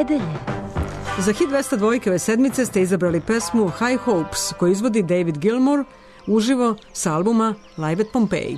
nedelje. Za hit 202 ove sedmice ste izabrali pesmu High Hopes koju izvodi David Gilmour uživo s albuma Live at Pompeii.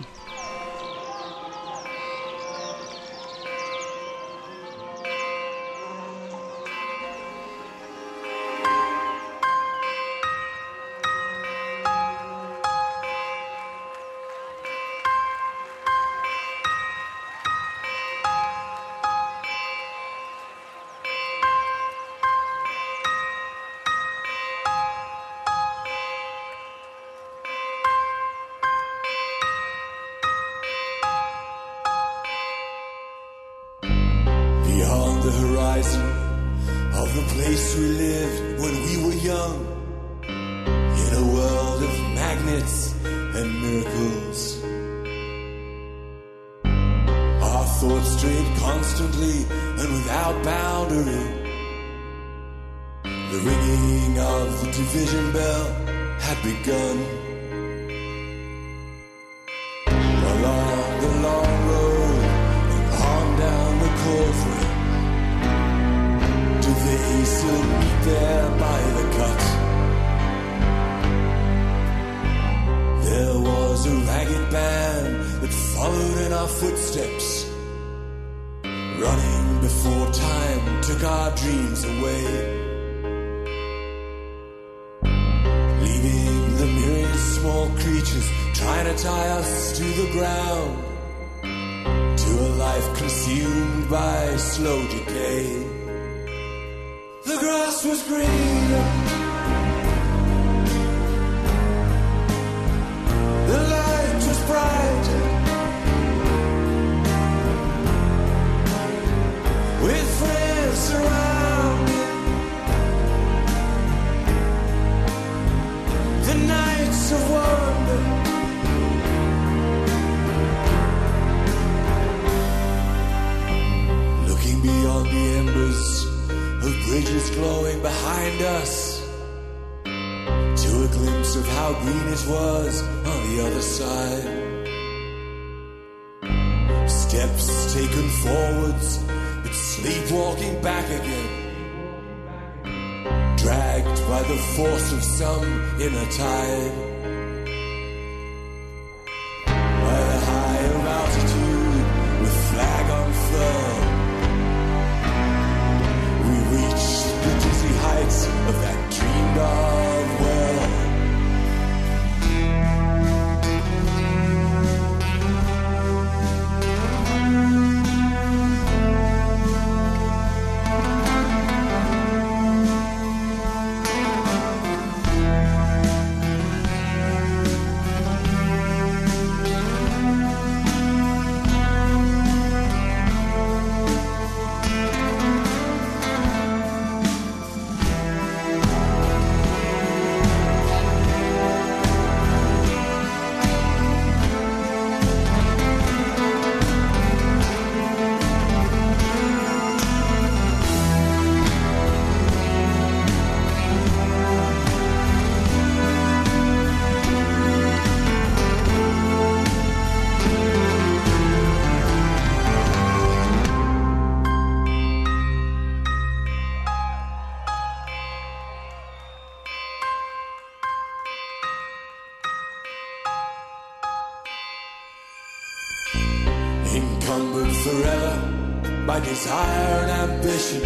Encumbered forever by desire and ambition,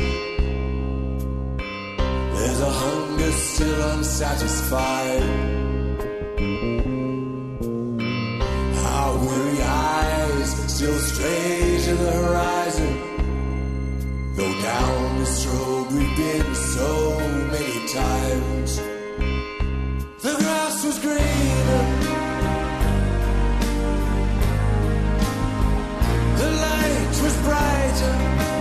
there's a hunger still unsatisfied. Our weary eyes still stray to the horizon, though down this road we've been so many times. The grass was greener, the light was brighter,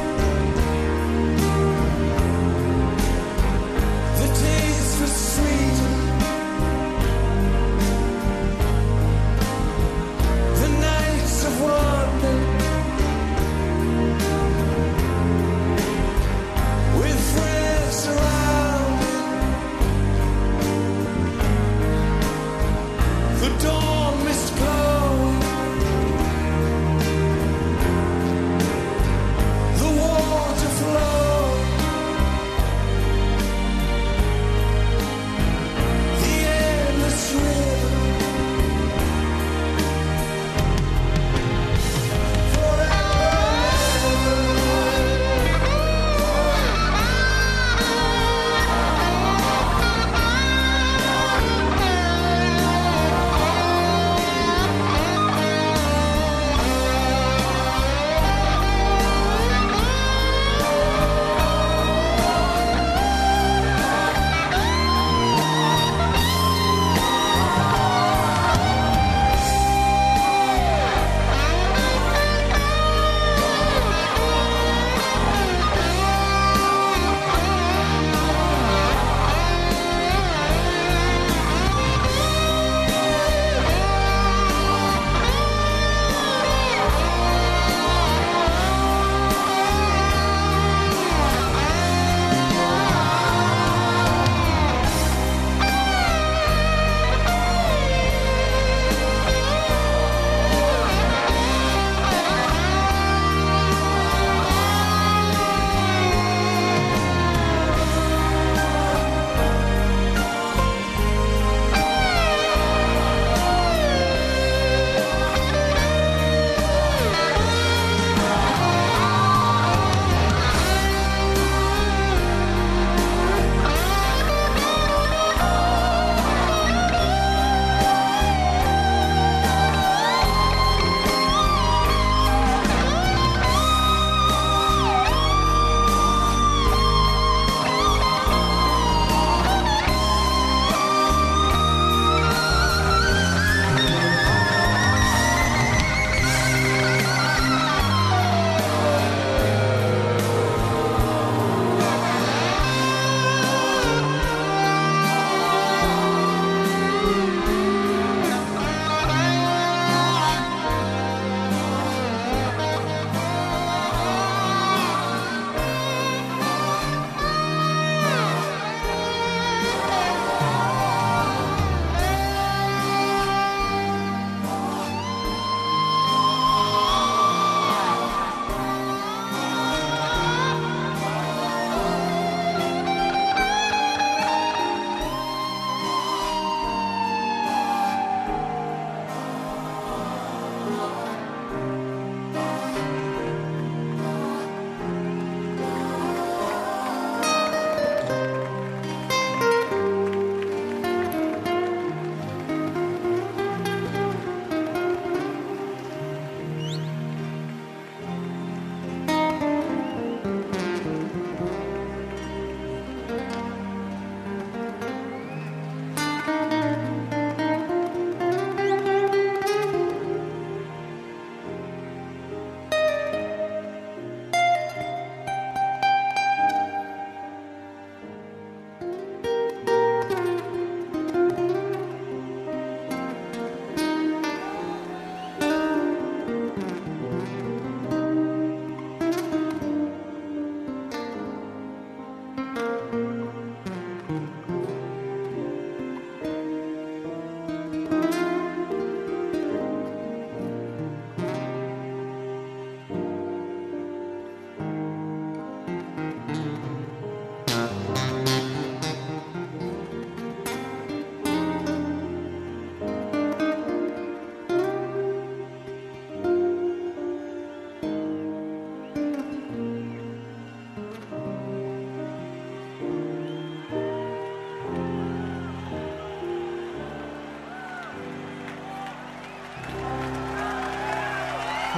the taste was sweeter, the nights of wonder, with friends surrounded,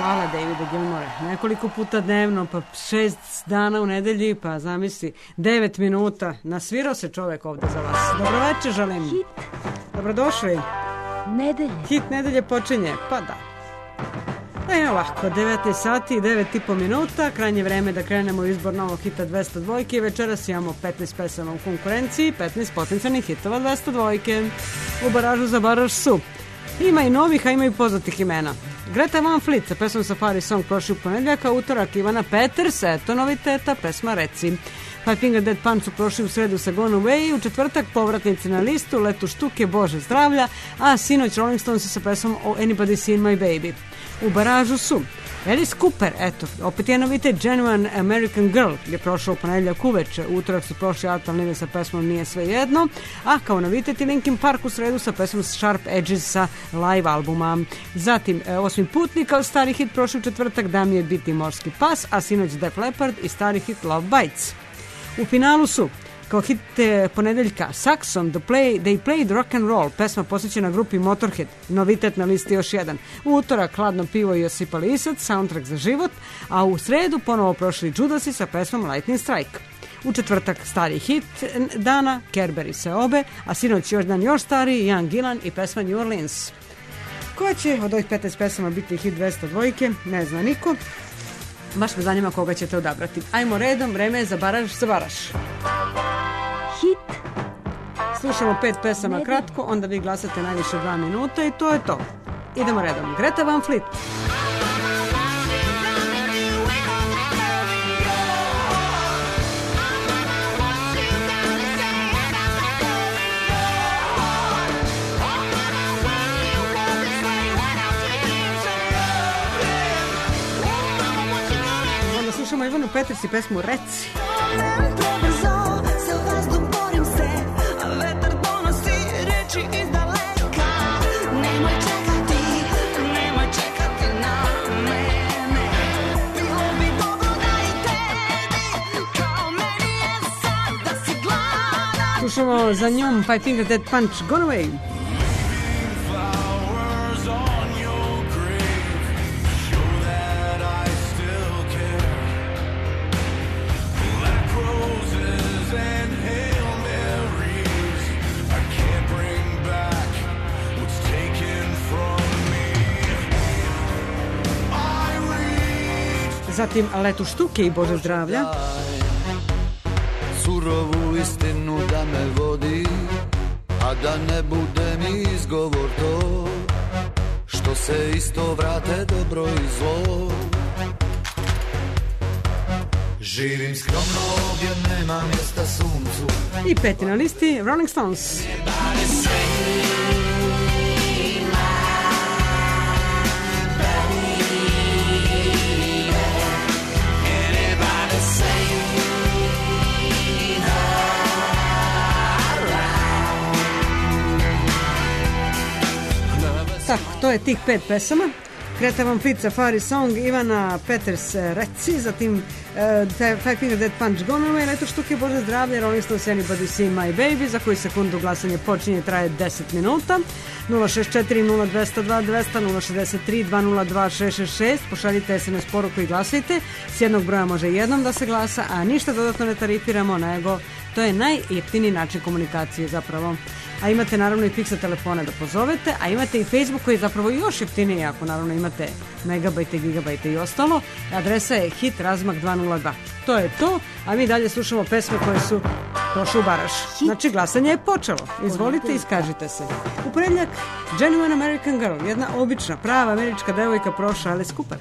Hvala Davide Gilmore. Nekoliko puta dnevno, pa 6 dana u nedelji, pa zamisli 9 minuta. Nasvirao se čovek ovde za vas. Dobroveče, želim. Hit Dobrodošli. nedelje. Hit nedelje počinje, pa da. Evo ovako, 19 sati i 9,5 minuta, krajnje vreme da krenemo u izbor novog hita 202 i večeras imamo 15 pesama u konkurenciji, 15 potencijalnih hitova 202. U baražu za baraž su. Ima i novih, a ima i poznatih imena. Greta Van Fleet sa pesmom Safari Song prošli u ponedjeljaka, utorak Ivana Peters, eto noviteta, pesma Reci. Five Finger Dead Punch su prošli u sredu sa Gone Away, u četvrtak povratnici na listu, letu štuke, Bože zdravlja, a sinoć Rolling Stones sa pesmom Anybody Seen My Baby. U baražu su Alice Cooper, eto, opet je novitet Genuine American Girl je prošao u ponedjeljak uveče, u utorak su prošli Altan Live sa pesmom Nije sve jedno, a kao novitet i Linkin Park u sredu sa pesmom Sharp Edges sa live albuma. Zatim, Osmi putnik kao stari hit prošli u četvrtak, Dam je biti morski pas, a sinoć Def Leppard i stari hit Love Bites. U finalu su kao hit ponedeljka Saxon, They Played Rock and Roll, pesma posvećena grupi Motorhead, novitet na listi još jedan. U utorak Hladno pivo i Josipa Lisac, soundtrack za život, a u sredu ponovo prošli Judasi sa pesmom Lightning Strike. U četvrtak stari hit dana, Kerbery se obe, a sinoć još dan još stariji, Ian Gillan i pesma New Orleans. Koja će od ovih 15 pesama biti hit 202? Ne zna niko. Baš me zanima koga ćete odabrati. Ajmo redom, vreme je za baraž za baraž. Hit Slušamo 5 pesama kratko, onda vi glasate najviše 2 minuta i to je to. Idemo redom. Greta Van Fleet. Onda slušamo Ivanu Peters i pesmu Reci. Slušamo za njom Five Finger Dead Punch, Gone Away. Zatim Letu štuke i Bože zdravlja. Surovu istinu da me vodi, a da ne bude mi izgovor to, što se isto vrate dobro i zlo. Živim skromno ovdje, nema mjesta suncu. I peti na listi Rolling Stones. Tako, to je tih 5 pesama. Greta Van Fleet, Safari Song, Ivana Peters, Reci, zatim Five Finger Dead Punch, Gone Away, Leto štuke, Bože zdravlje, Rolling Stones, Anybody Seen My Baby, za koju sekundu glasanje počinje, traje 10 minuta. 064 0202 200 063 202 666, pošaljite SMS poruku i glasajte. S jednog broja može jednom da se glasa, a ništa dodatno ne tarifiramo, nego to je najjeftiniji način komunikacije zapravo. A imate naravno i fiksa telefona da pozovete, a imate i Facebook koji je zapravo još jeftiniji ako naravno imate megabajte, gigabajte i ostalo. Adresa je hit razmak 202. To je to, a mi dalje slušamo pesme koje su prošle u baraž. Znači glasanje je počelo. Izvolite, iskažite se. U ponedjeljak Genuine American Girl, jedna obična, prava američka devojka prošla Alice Cooper.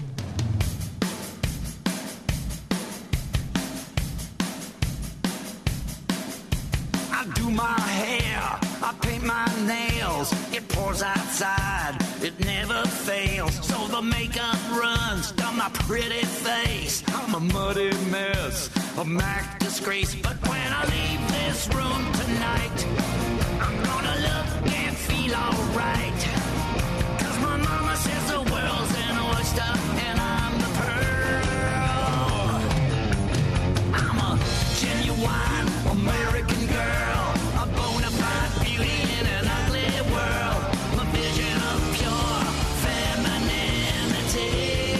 I paint my nails, it pours outside, it never fails. So the makeup runs down my pretty face. I'm a muddy mess, a Mac disgrace. But when I leave this room tonight, I'm gonna look and feel alright. 'Cause my mama says the world's an oyster and I'm the pearl. I'm a genuine American girl, a bona fide beauty in an ugly world, a vision of pure femininity.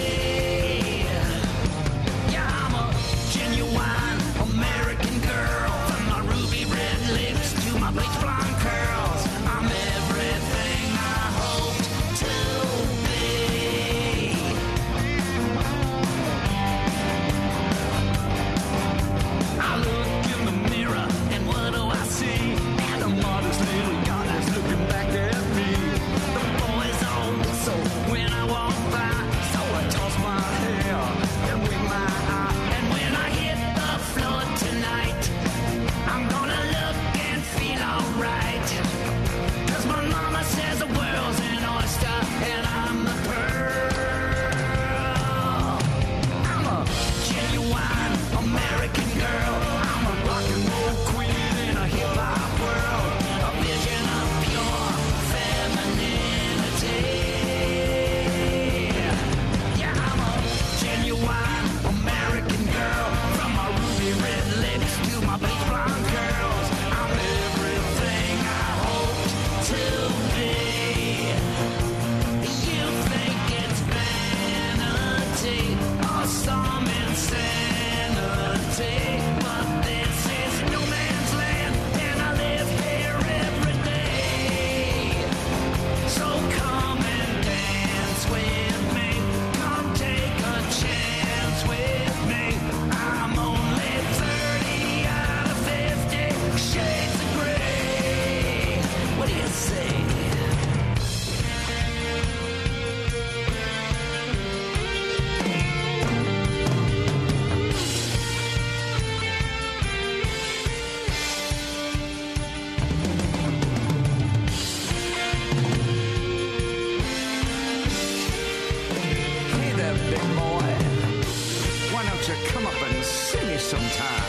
big boy. Why don't you come up and see me sometime?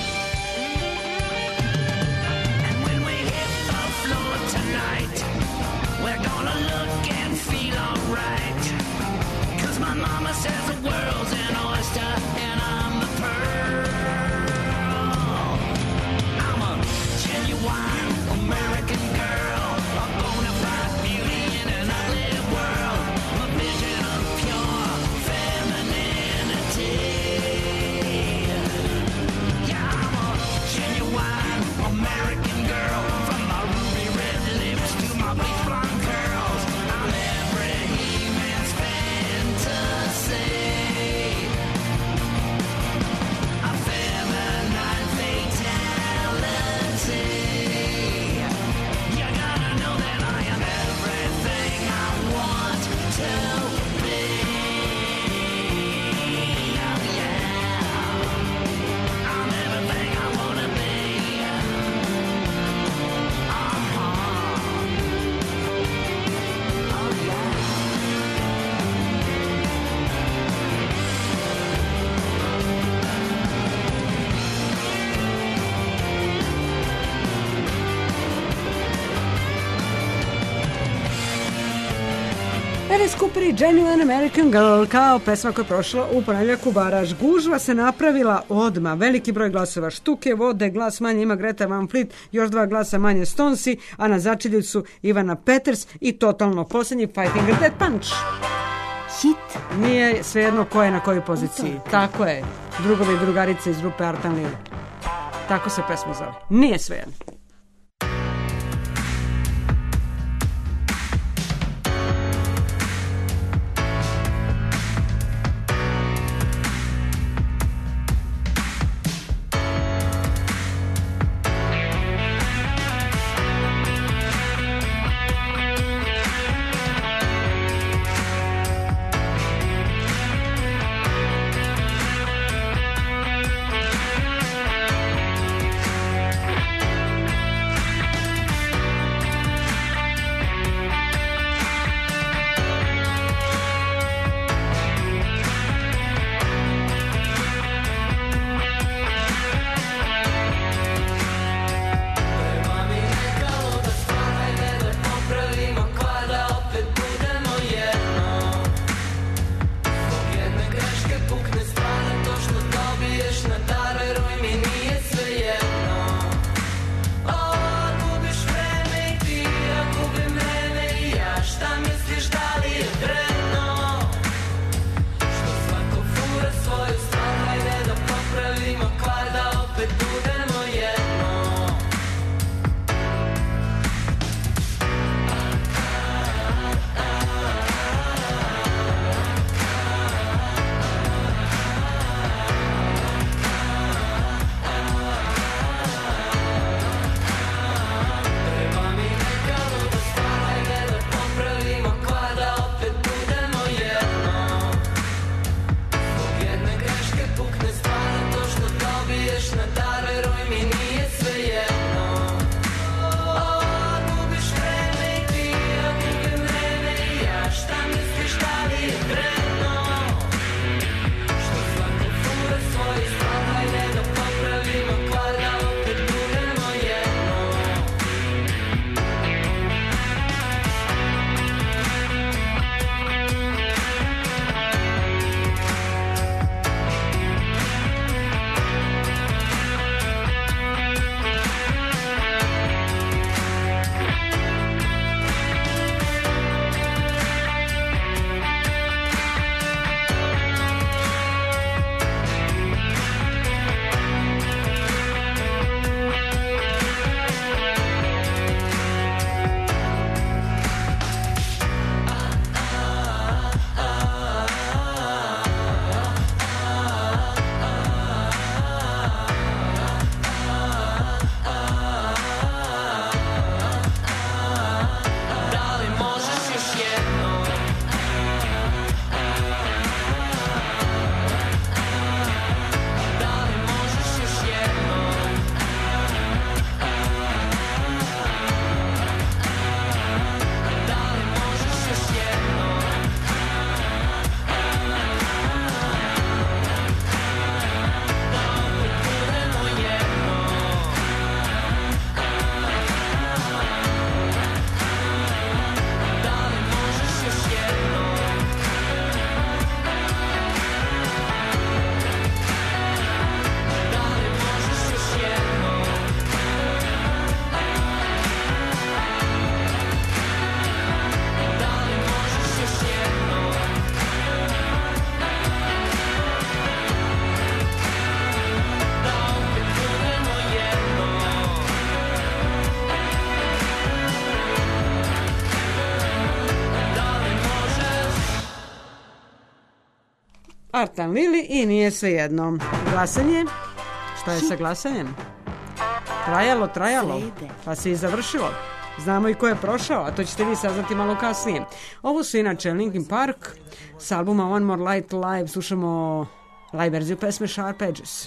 And when we hit the floor tonight, we're gonna look and feel alright. 'Cause my mama says the world's an oyster and I'm the pearl. I'm a genuine American girl, a bona fide beauty in an ugly world, a vision of pure femininity. Yeah, I'm a genuine American girl, from my ruby red lips to my bleach blonde curls. I'm every he-man's fantasy. A feminine fatality. You gotta know that I am everything I want to be. Oh yeah, I'm everything I wanna be. Oh yeah. Alice Cooper i Genuine American Girl kao pesma koja je prošla u ponedjeljak u Baraž. Gužva se napravila odma, veliki broj glasova, štuke vode, glas manje ima Greta Van Fleet, još 2 glasa manje Stonesi, a na začelju su Ivana Peters i totalno posljednji Fighting a Dead Punch. Hit. Nije svejedno ko je na kojoj poziciji. Tako je, drugovi i drugarice iz grupe Artan Lee. Tako se pesma zove. Nije svejedno. Spartan Lili i Nije svejedno. Glasanje, šta je sa glasanjem? Trajalo, pa se i završilo. Znamo i ko je prošao, a to ćete vi saznati malo kasnije. Ovo su inače Linkin Park, s albuma One More Light Live, slušamo live verziju pesme Sharp Edges.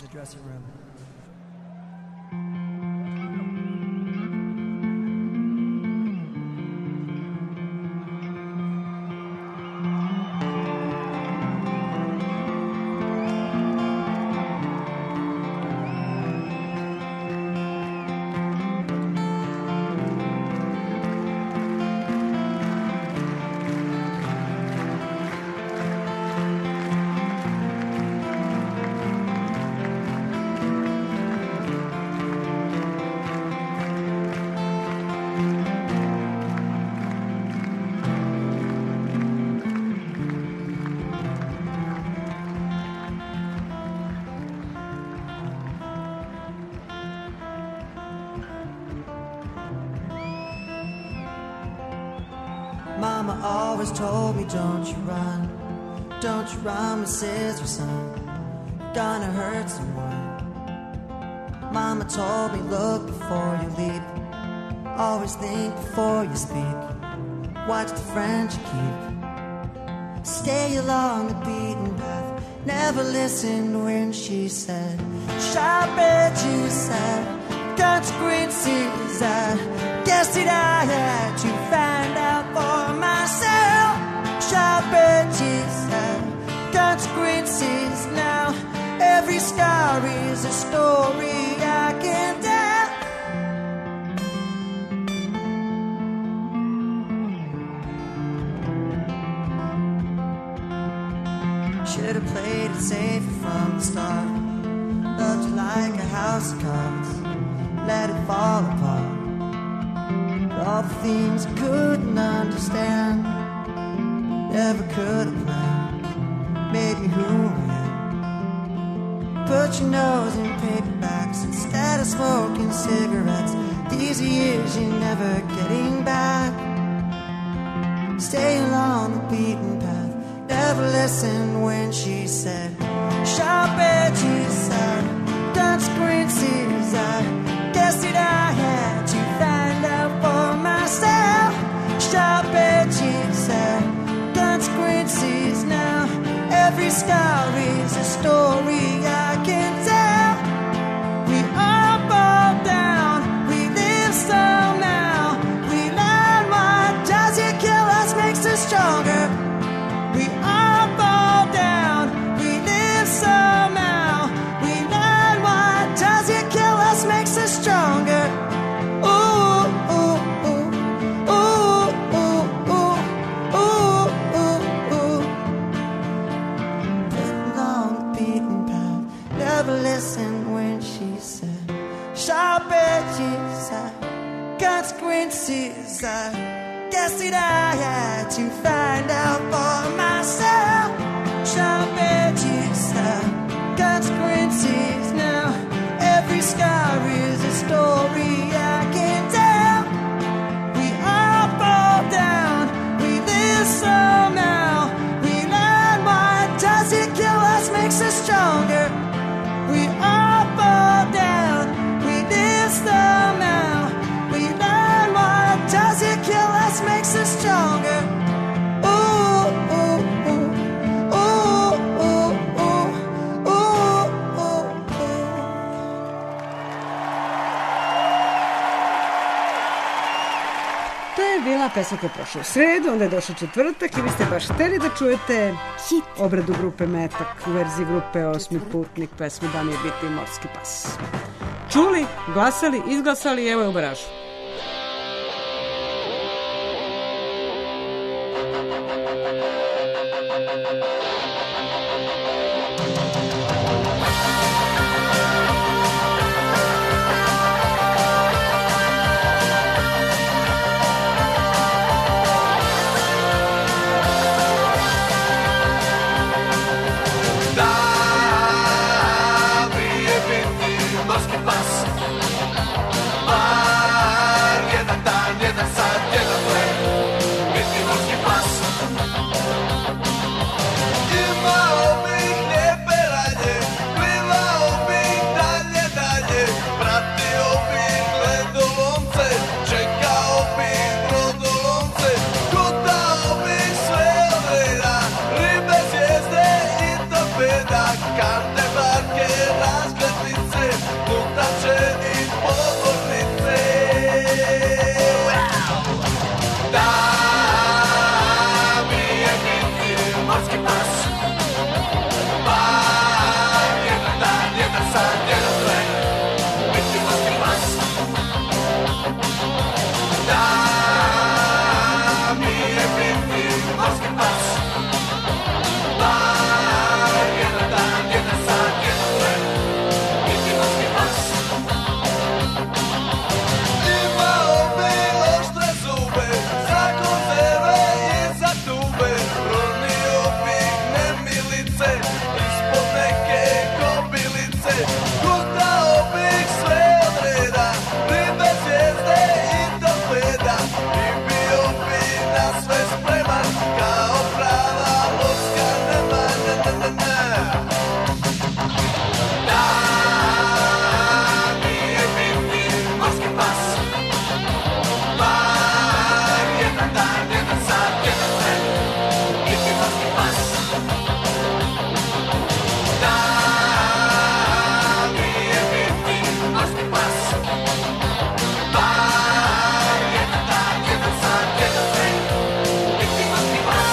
Mama always told me, don't you run, my sister, son, gonna hurt someone. Mama told me, look before you leap, always think before you speak, watch the friends you keep, stay along the beaten path, never listened when she said, sharp edges said, consequences, I guess that I had to find out for myself. Sharp edges and consequences. Now every scar is a story I can tell. Should have played it safe from the start. Loved you like a house of cards, let it fall apart. All the things I couldn't understand, never could have planned, made me who I am. Put your nose in paperbacks instead of smoking cigarettes. These years you're never getting back. Stay along the beaten path, never listened when she said, sharp edges and consequences. I guess that I had to find out for myself. Sharp edges and consequences. Now every scar is a story I can tell. We all fall down, we live somehow. We learn what doesn't kill us makes us stronger. We all fall down, we live somehow. We learn what doesn't kill us makes us stronger. Listen when she said, sharp edges, consequences. I guess that I had to find out for myself. Sharp edges, consequences. Now every scar is a story I can tell. We all fall down, we live somehow. We learn what doesn't kill us makes us stronger. We all fall down, we live somehow. We learn what doesn't kill us makes us stronger. Ooh, ooh, ooh, ooh, ooh, ooh, ooh, ooh. To je bila pesma koja je prošla u sredu, onda je došao četvrtak i vi ste baš hteli da čujete Hit. obradu grupe Metak u verziji grupe Osmi putnik, pesmu Da mi je biti morski pas. Čuli, glasali, izglasali i evo je u baražu. Da mi je biti morski pas, gleda karte, barke, razglednice, lutače i povornice. Da mi je biti morski pas, pa jedan dan, jedan san, jedan tren, biti morski pas. Da mi je biti morski pas, pa jedan dan, jedan san, jedan tren, biti morski pas. Imao bi oštre zube, za konzerve i za tube, runio bih nemilice, ispod neke kobilice, gutao bih sve od reda, ribe, zvijezde i torpeda, i bio bi na sve spreman, kao prava loska, nema, ne. Da mi je biti morski pas, bar jedan dan, jedan sat, jedan tren, biti morski pas. Da mi je biti morski pas, bar jedan dan, jedan sat, jedan tren, biti morski pas.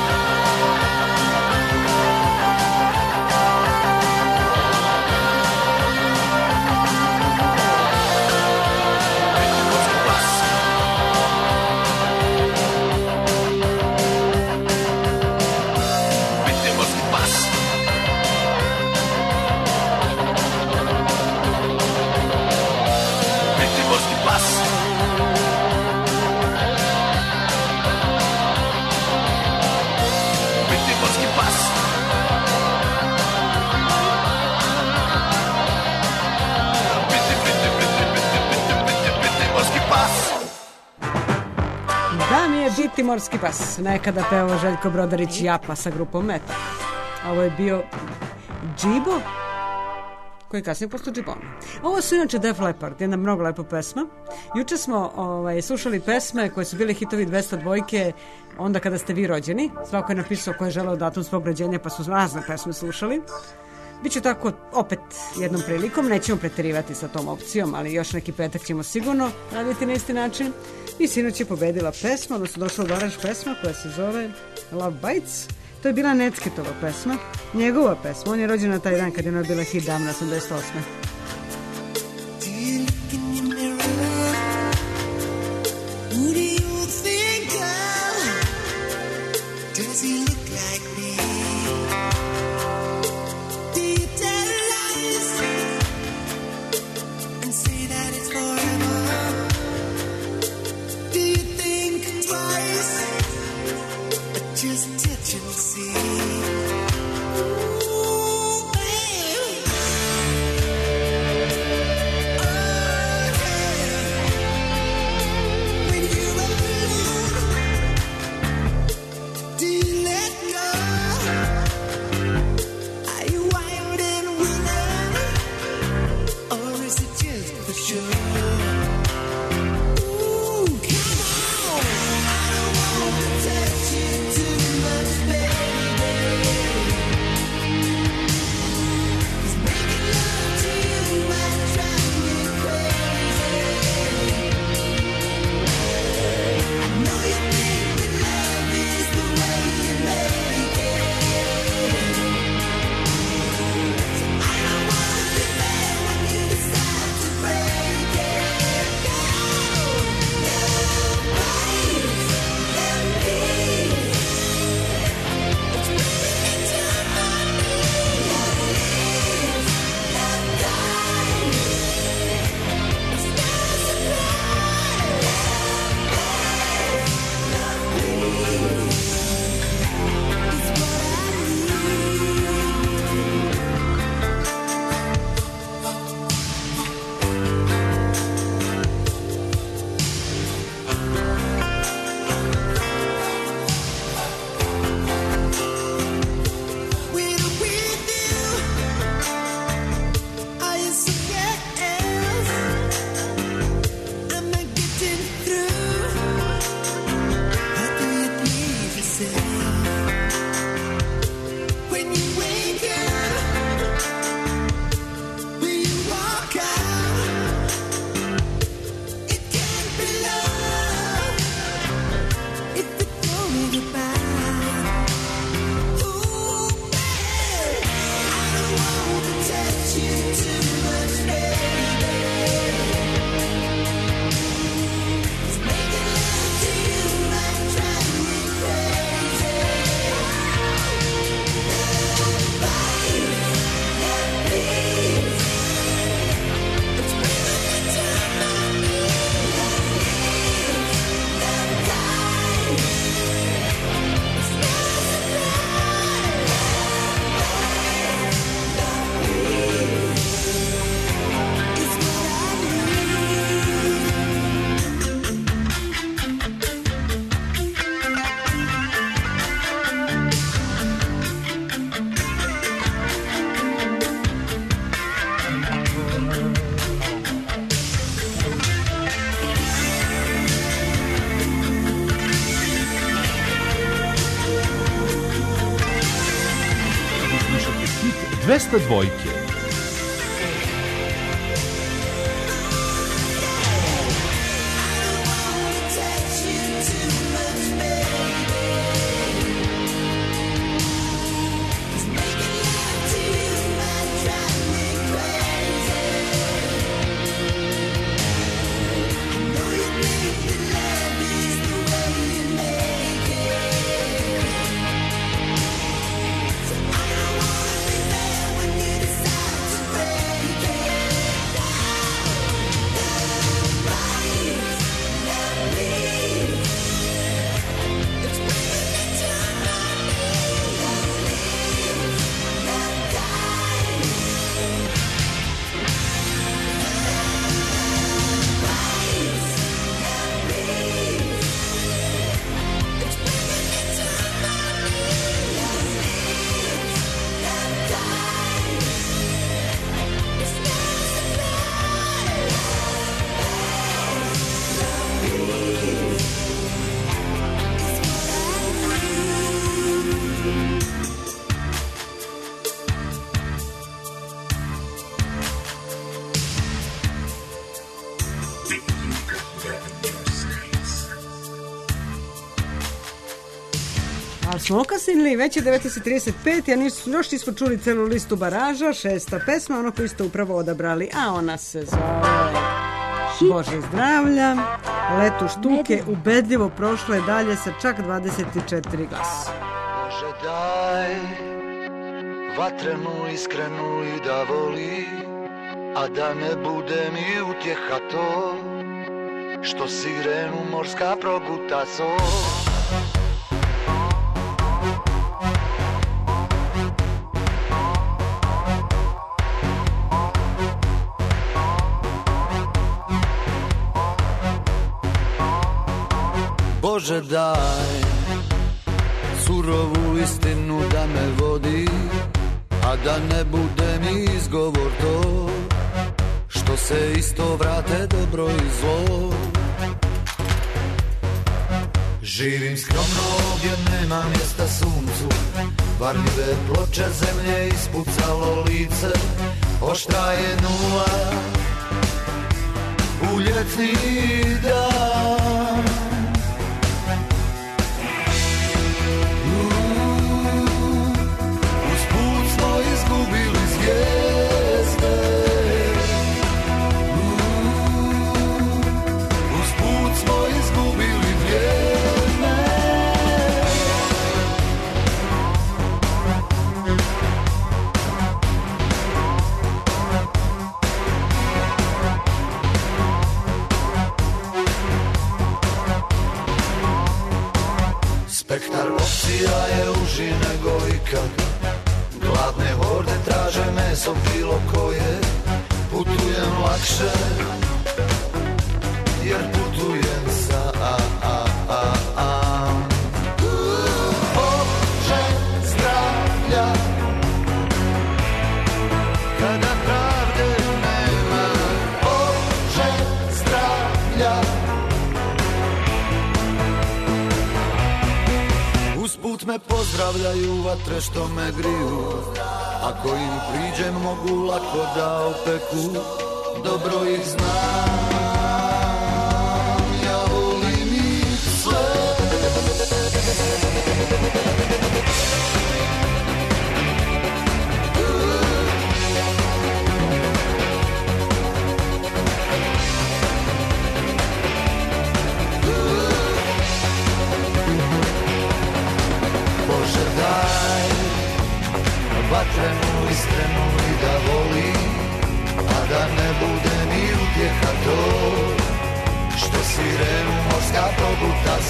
Biti morski pas. Biti morski pas. Biti morski pas. Biti morski pas. Da mi je biti morski pas. Nekada pevao Željko Brodarić Japa sa grupom Meta. Ovo je bio Džibo, koji je kasnije postao Džibon. Ovo su inače Def Leppard, jedna mnogo lepa pesma. Juče smo slušali pesme koje su bile hitovi 202 onda kada ste vi rođeni. Svako je napisao ko je želeo datum svog rođenja, pa su razne pesme slušali. Biće tako opet jednom prilikom, nećemo preterivati sa tom opcijom, ali još neki petak ćemo sigurno raditi na isti način. I sinoć je pobedila pesma, odnosno došla do Oraž pesma koja se zove Love Bites. To je bila Necketova pesma, njegova pesma. On je rođen na taj dan kad je ona bila hit davno, 88. Does he look like me? Do you tell lies and say that it's forever? Do you think twice or just touch and see? Ooh, babe. 202. Smo okasnili, već je 19:35, a još nismo čuli celu listu baraža, 6. pesma, ono koju ste upravo odabrali, a ona se zove Bože zdravlja, Letu štuke, ubedljivo prošlo je dalje sa čak 24 glasa. Bože daj vatrenu, iskrenu i da voli, a da ne bude mi utjeha to, što sirenu morska proguta so. Bože daj surovu istinu da me vodi, a da ne bude mi izgovor to, što se isto vrate dobro i zlo. Živim skromno gdje nema mjesta suncu, varljive ploče zemlje ispucalo lice, oštra je nula u ljetni dan. Izgubili zvijezde, usput smo izgubili vrijeme. Spektar opcija je uži nego ikad. Gladne horde traže meso bilo koje, putujem lakše, jer putujem sa Bože zdravlja, kada pravde nema. Bože zdravlja, usput me pozdravljaju vatre što me griju, ako im priđem mogu lako da opeku, dobro ih znam, ja volim ih sve.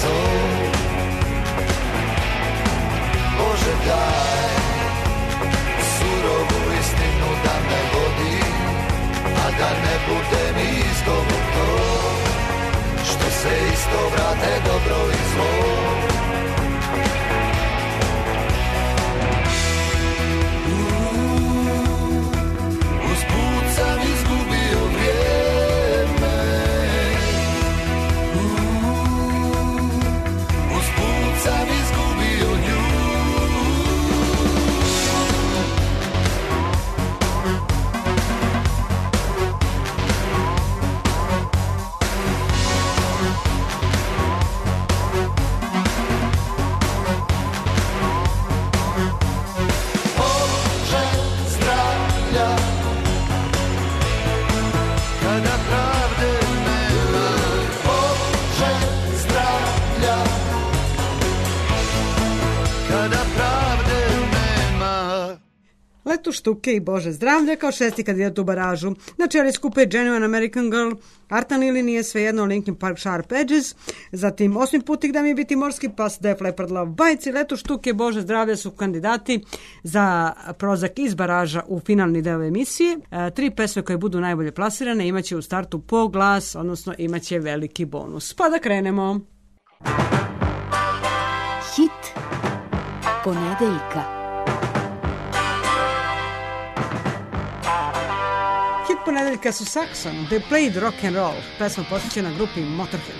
zlo. Bože daj surovu istinu da me vodi, a da ne budem izgovor to, što se isto vrate dobro i zlo. Usput sam izgubio vrijeme, usput sam izgubio nju. Bože zdravlja, kada pravde nema. Bože zdravlja, kada pravde nema. Letu štuke i Bože zdravlja kao šesti kandidat u baražu. Na čeli skupe Genuine American Girl, Artan ili nije svejedno, Linkin Park Sharp Edges, zatim Osmi put da mi biti morski pas, Def Leppard Love Bites i Letu štuke i Bože zdravlja su kandidati za prozak iz baraža u finalni deo emisije. 3 pesme koje budu najbolje plasirane imaće u startu po glas, odnosno imaće veliki bonus. Pa da krenemo. Hit ponedeljka. Hit ponedeljka su Saxon, They Played Rock and Roll, pesma posvećena grupi Motorhead.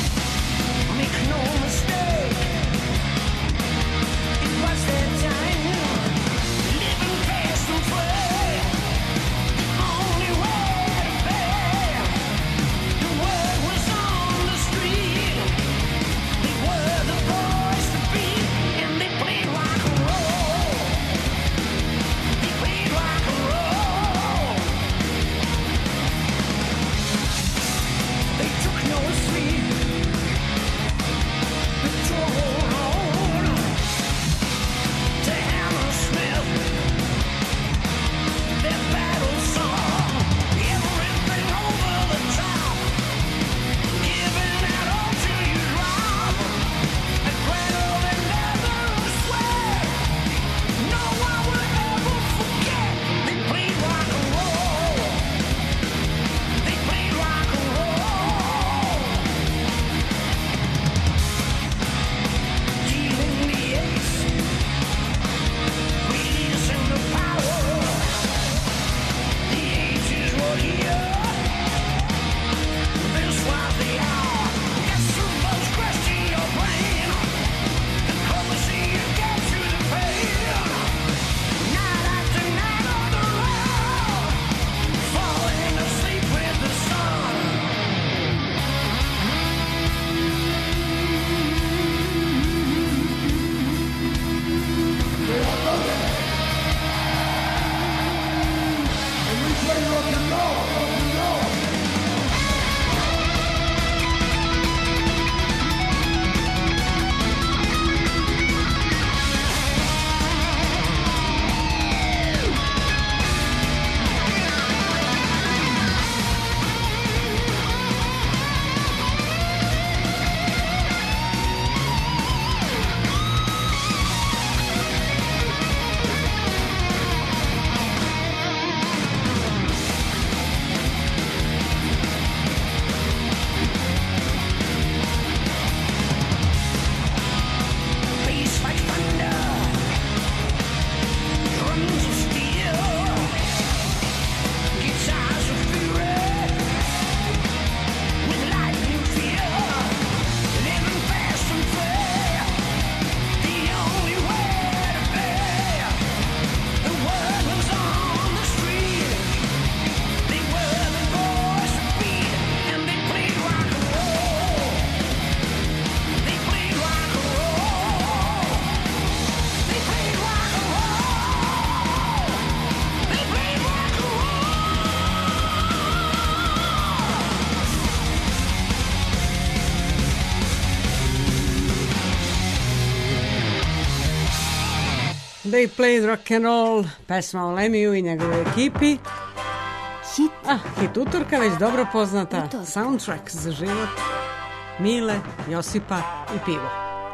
Make no mistake, it was their time. They Played Rock and Roll, pesma o Lemiju i njegovoj ekipi. Hit. Hit utorka, već dobro poznata. Utorka. Soundtrack za život Mile, Josipa i pivo.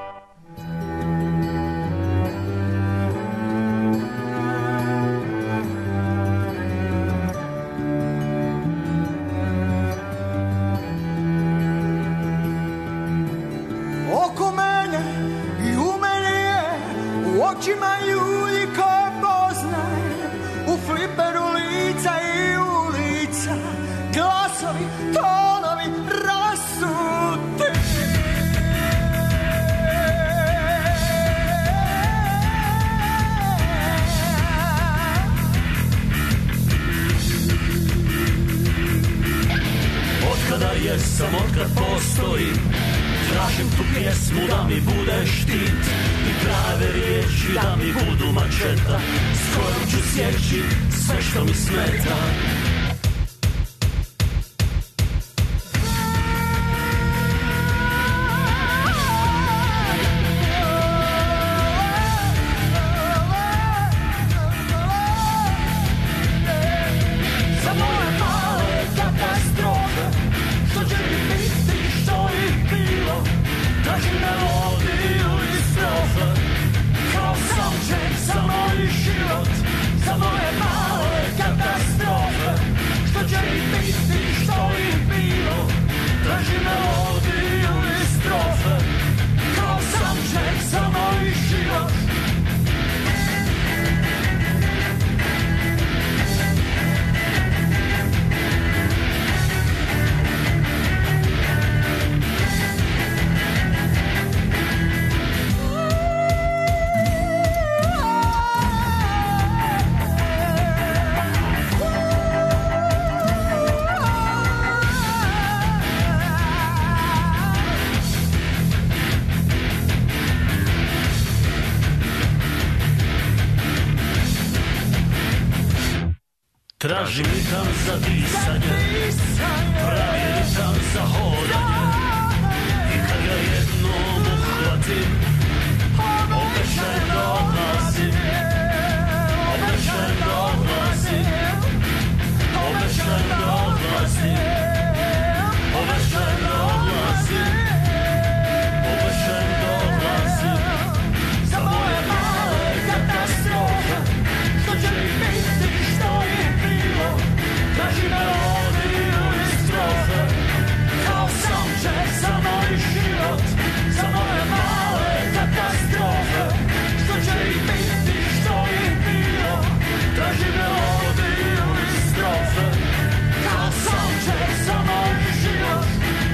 Oko mene i u meni je, u očima ljudi koje poznajem, u fliperu lica i ulica, glasovi, tonovi rasuti. Otkada jesam, otkad postojim, tražim tu pjesmu da mi bude štit i prave riječi da mi budu mačeta s kojom ću sjeći sve što mi smeta. Za moje male katastrofe, što će ih biti, što ih bilo, tražim melodiju i strofe, kao soundtrack za moj život. Za moje male katastrofe, što će ih biti, što ih bilo, tražim melodiju i strofe, kao soundtrack za moj život. Tražim ritam za disanje, pravi ritam za hodanje, i kad ga jednom uhvatim, obećajem da odlazim, obećajem da odlazim, obećajem da odlazim, obećajem da odlazim, obećajem da odlazim. Za moje male katastrofe, što će ih biti, što ih bilo, tražim melodiju i strofe, kao soundtrack za moj život. Za moje male katastrofe, što će ih biti, što ih bilo, tražim melodiju i strofe, kao soundtrack za moj život.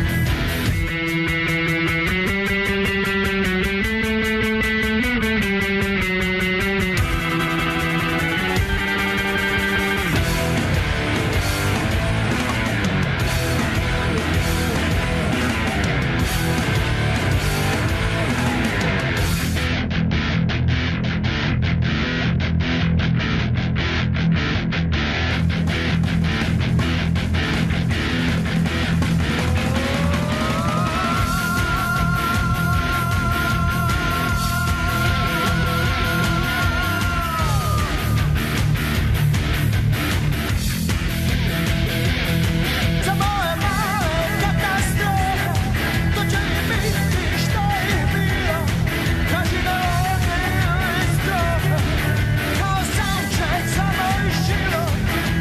Za moje male katastrofe, što će ih biti, što ih bilo, tražim melodiju i strofe, kao soundtrack za moj život.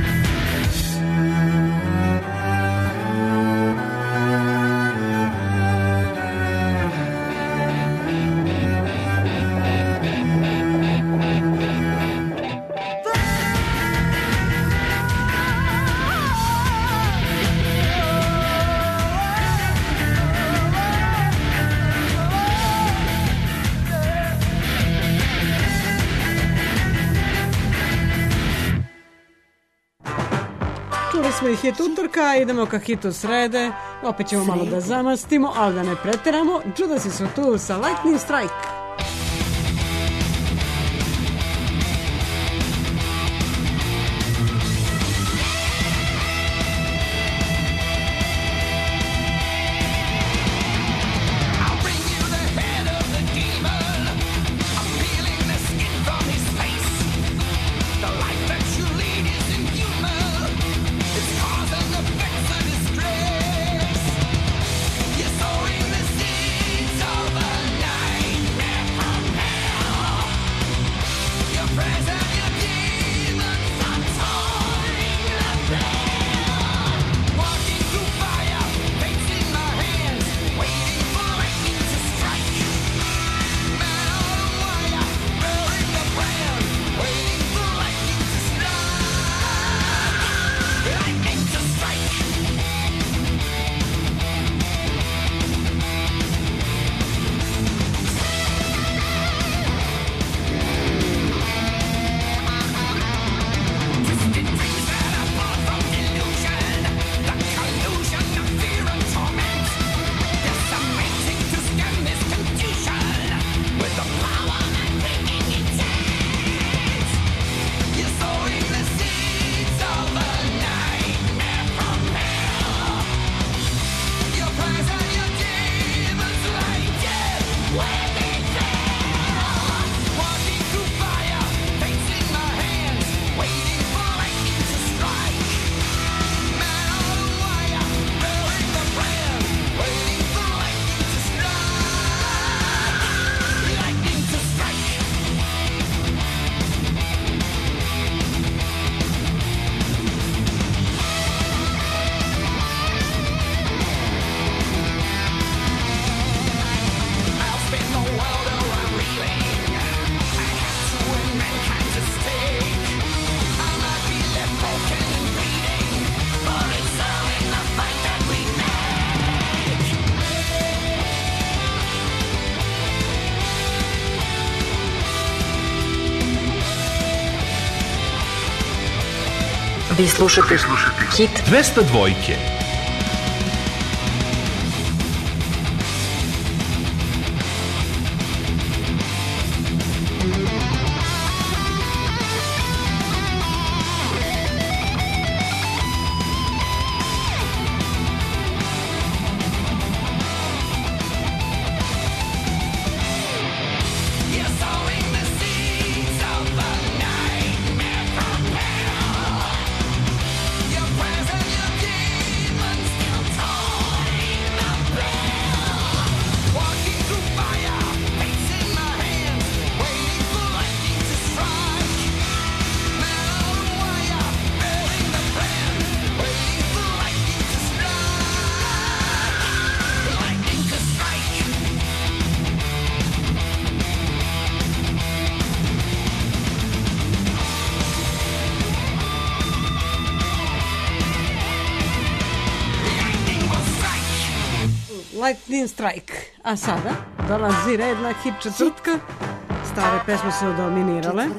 Čuli smo i hit utorka, idemo ka hitu srede. Opet ćemo malo da zamastimo, ali da ne preteramo. Judasi su tu sa Lightning Strike. I'll bring you the head of the demon. I'm peeling the skin from his Vi slušate Hit 202. Lightning Strike. A sada dolazi red na hit četvrtka. Stare pesme su dominirale.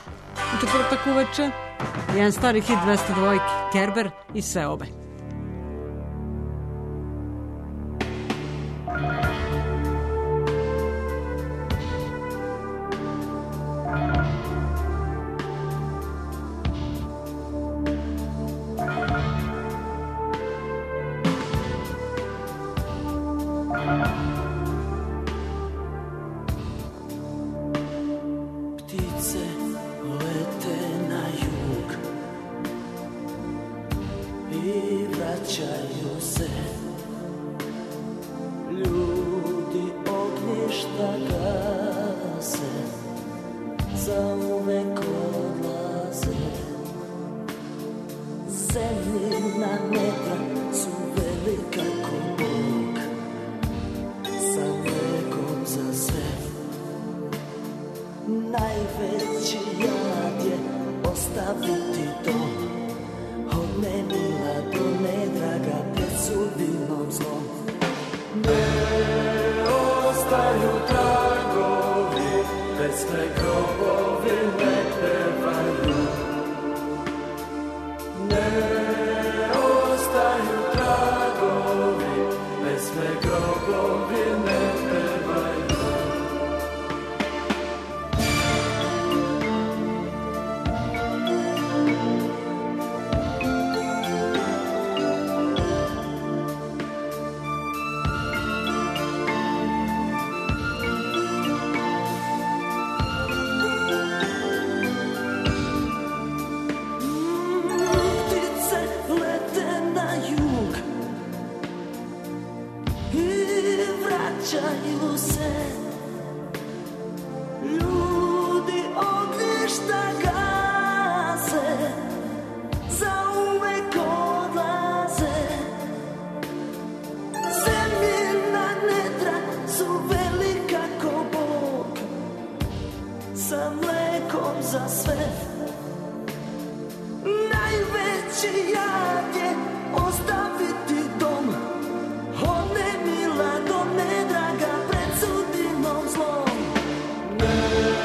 U četvrtak uveče. Jedan stari hit 202, Kerber i Seobe. Ne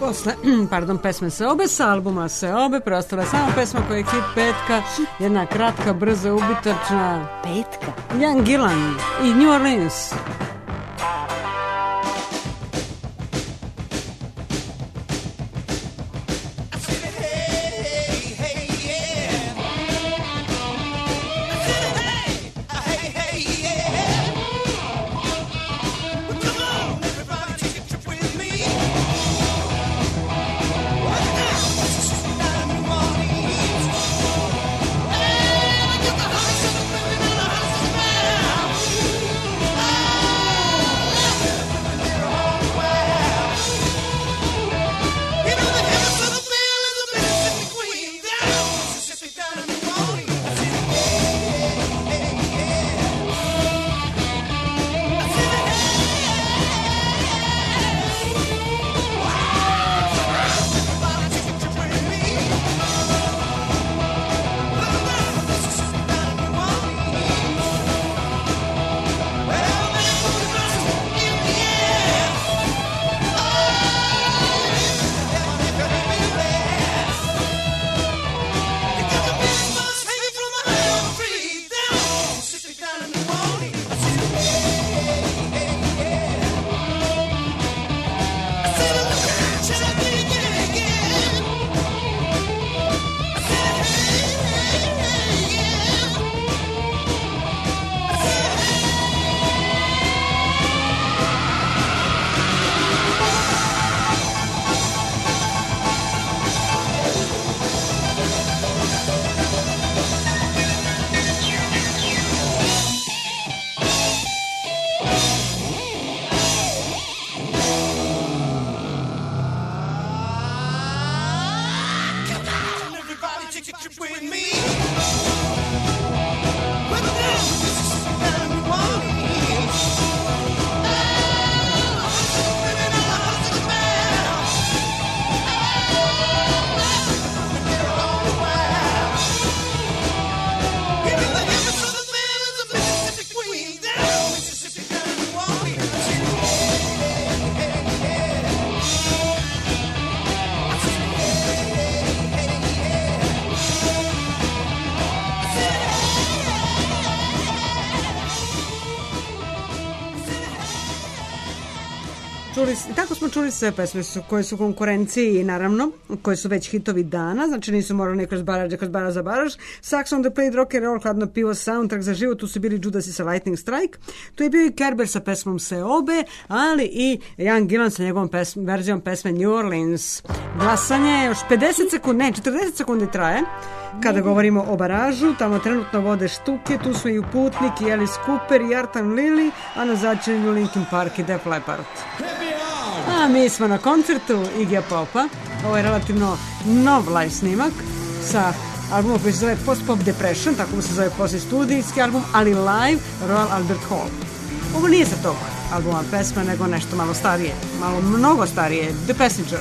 Posle, pesme Seobe sa albuma Seobe, preostala je samo pesma koja je hit petka, jedna kratka, brza, ubitačna Petka. Ian Gillan i New Orleans. Tako smo čuli sve pesme koje su konkurenciji i naravno koje su već hitovi dana, znači nisu morali neko kroz baraž za baraž. Saxon the Played Rock and Roll, Hladno pivo, Soundtrack za život, tu su bili Judasi sa Lightning Strike, tu je bio i Kerber sa pesmom Seobe, ali i Ian Gillan sa njegovom verzijom pesme New Orleans. Glasanje još 50 sekundi, ne, 40 sekundi traje. Kada govorimo o baražu, tamo trenutno vode štuke, tu su i Putnik, i Alice Cooper, i Artan Lilly, a na začelju Linkin Park i Def Leppard. A mi smo na koncertu Iggy Popa. Ovo je relativno nov live snimak sa albumom koji se zove Post Pop Depression, tako mu se zove poslije studijski album, ali live Royal Albert Hall. Ovo nije sa tog albuma pesma, nego nešto malo starije, mnogo starije, The Passenger.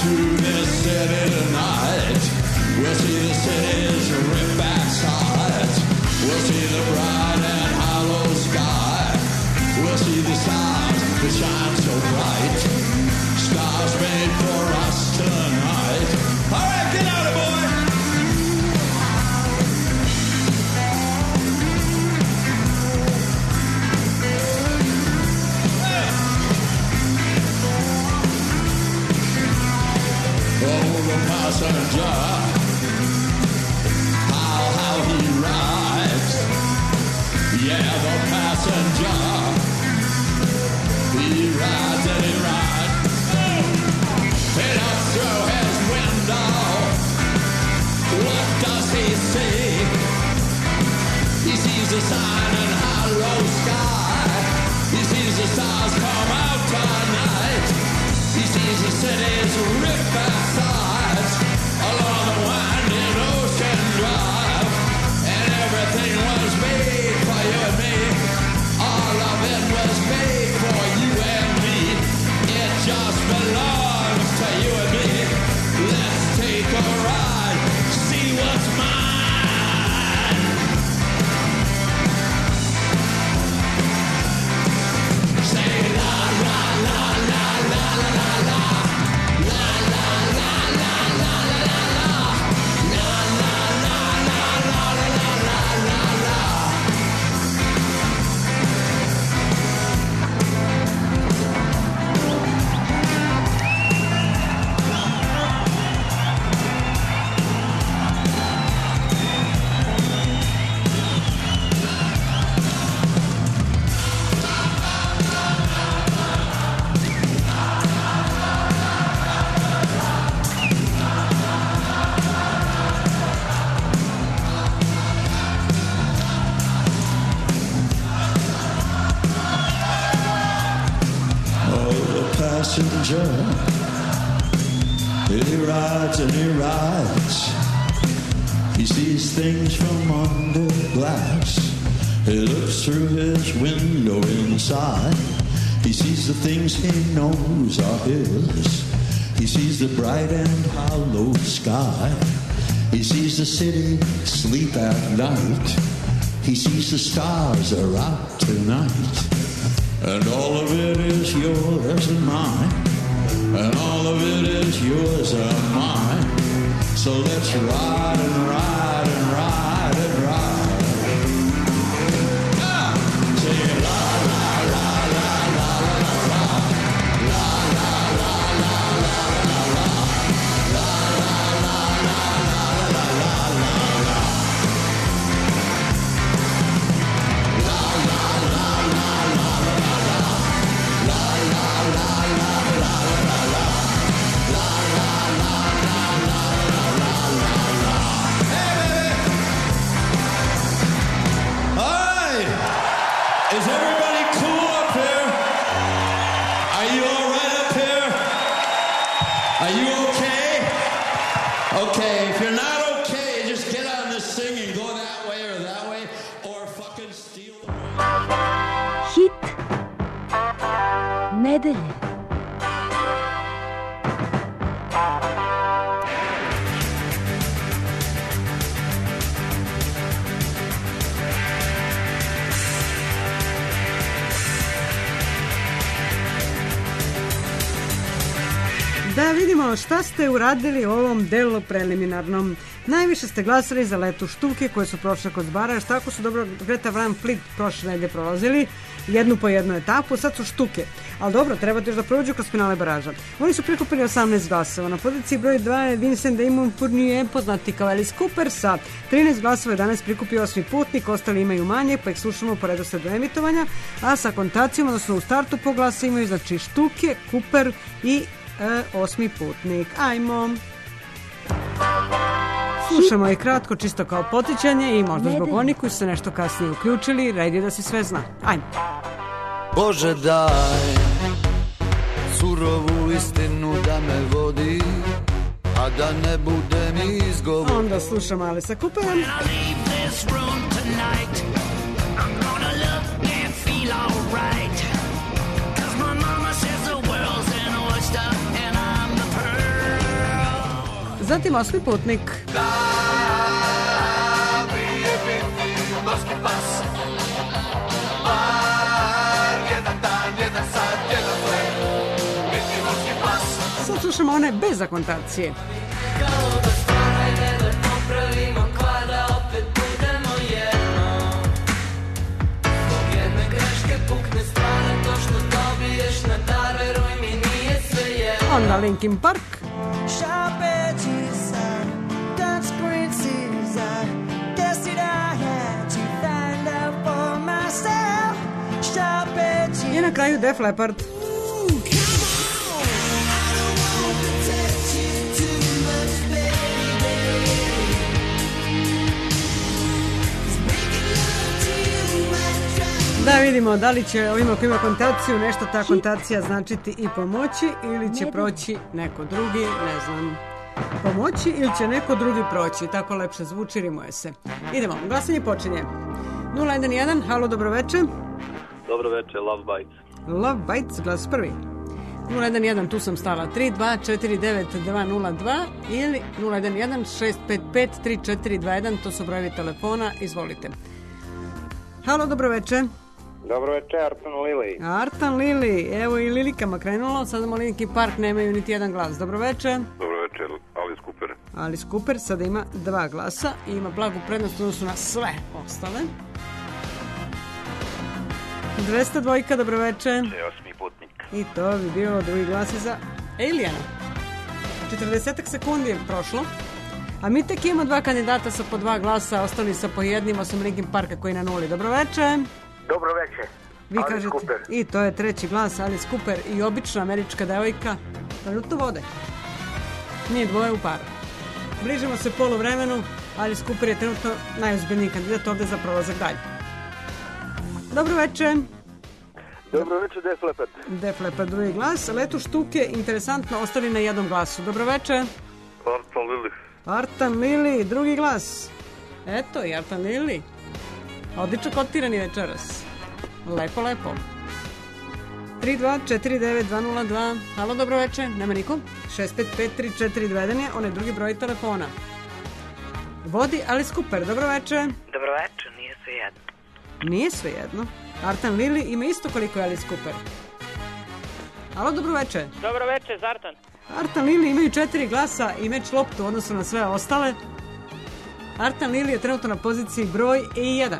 through this city tonight. We'll see the city's ripped back sides. We'll see the bright and hollow sky. We'll see the stars that shine so bright. Stars made for us tonight. All right, get out of it, boy. Oh, the passenger, how he rides. Yeah, the passenger, he rides and he rides. He looks through his window. What does he see? He sees the sign and hollow sky. He sees the stars come out tonight. He sees the city's ripped back sides along the winding ocean drive. And everything was made for you and me. All of it was made for you and me. It just belongs to you and me. Let's take a ride, see what's mine. Say la la la la la la la la. La la la la la la la la. La la la la la la la la la. Passenger, he rides and he rides. He sees things from under glass. He looks through his window inside. He sees the things he knows are his. He sees the bright and hollow sky. He sees the city sleep at night. He sees the stars are out tonight. And all of it is yours and mine. And all of it is yours and mine. So let's ride and ride and ride and ride. Ah! Say la la la la la la la. La la la la la la la. La la la la la la la la. La la la la la la la. La la la la la la la. La la la la la la la la. Hey, baby! All right! Is everybody cool up here? Are you all right up here? Are you okay? Okay, if you're not okay, just get on this thing and go that way or fucking steal the Hit nedelje. Da vidimo šta ste uradili u ovom delu preliminarnom. Najviše ste glasali za Letu Štuke koje su prošle kod Zbara, jer tako su dobro Greta Van Fleet prošle nedelje prolazili, jednu po jednu etapu, sad su Štuke. Ali dobro, trebate još da prođu kroz finale baraža. Oni su prikupili 18 glasova. Na poziciji broj 2 je Vincent Damon Fournier, poznati kao Alice Cooper, sa 13 glasova. Danas prikupio 8. putnik, ostali imaju manje, pa ih slušamo po redosledu emitovanja, a sa kontacijom, odnosno u startu po glasa imaju znači Štuke, Cooper i 8. putnik. Ajmo. Slušamo je kratko, čisto kao potičanje i možda zbog onih koji su se nešto kasnije uključili, red je da se sve zna. Ajmo. Bože daj surovu istinu da me vodi, a da ne budem izgovor. Onda slušamo Alisa Coopera. Zatim osmi putnik. Da mi je biti morski pas. Bar jedan dan, jedan sat, jedan let, biti morski pas. Sad slušamo one bez akontacije. Kao da stvaraj ne da popravimo kvar, da opet budemo jedno. Zbog jedne greške pukne stvar, to što dobiješ na dar, veruj mi nije sve jedno. Onda Linkin Park. Sharp edges, touchscreen scissors. Guess that I had to find out for myself. Sharp edges. I na kraju Def Leppard. Da vidimo da li će ovima koji ima kontaciju nešto ta kontacija značiti i pomoći ili će proći neko drugi, ne znam, pomoći ili će neko drugi proći. Tako lepše zvuči, rimuje se. Idemo, glasanje počinje. 011, halo, dobroveče. Dobroveče, Love Bites. Love Bites, glas prvi. 011, tu sam stala, 3249202 ili 011-655-3421, to su brojevi telefona, izvolite. Halo, dobroveče. Dobroveče, Artan Lili. Artan Lili, evo i Lilikama krenulo, sada Linkin Park nemaju niti jedan glas. Dobroveče. Dobroveče, Alice Cooper. Alice Cooper sada ima 2 glasa i ima blagu prednost u odnosu na sve ostale. 202, dobroveče. Osmi putnik. I to bi bio drugi glas za Aliena. 40 sekundi je prošlo, a mi tek imamo 2 kandidata sa po 2 glasa, ostali sa po jednim, osim Linkin Parka koji je na 0. Dobroveče. Dobroveče. Vi Alice kažete, Cooper. i to je treći glas, Alice Cooper i obična američka devojka, trenutno vode. Nije dvoje u paru. Bližimo se poluvremenu, Alice Cooper je trenutno najozbiljniji kandidat ovde za prolazak dalje. Dobroveče. Dobroveče, Def Leppard. Def Leppard, drugi glas. Letu štuke, interesantno, ostali na jednom glasu. Dobroveče. Artan Lili. Artan Lili, drugi glas. Eto, i Artan Lili. Odlično kotirani večeras. Lepo, lepo. 3249202. Halo, dobroveče. Nema niko? 6553421 je onaj drugi broj telefona. Vodi Alice Cooper. Dobroveče. Dobroveče, nije sve jedno. Nije sve jedno. Artan Lili ima isto koliko je Alice Cooper. Halo, dobroveče. Dobroveče, Zartan. Artan Lili imaju 4 glasa i meč loptu u odnosu na sve ostale. Artan Lili je trenutno na poziciji broj 1.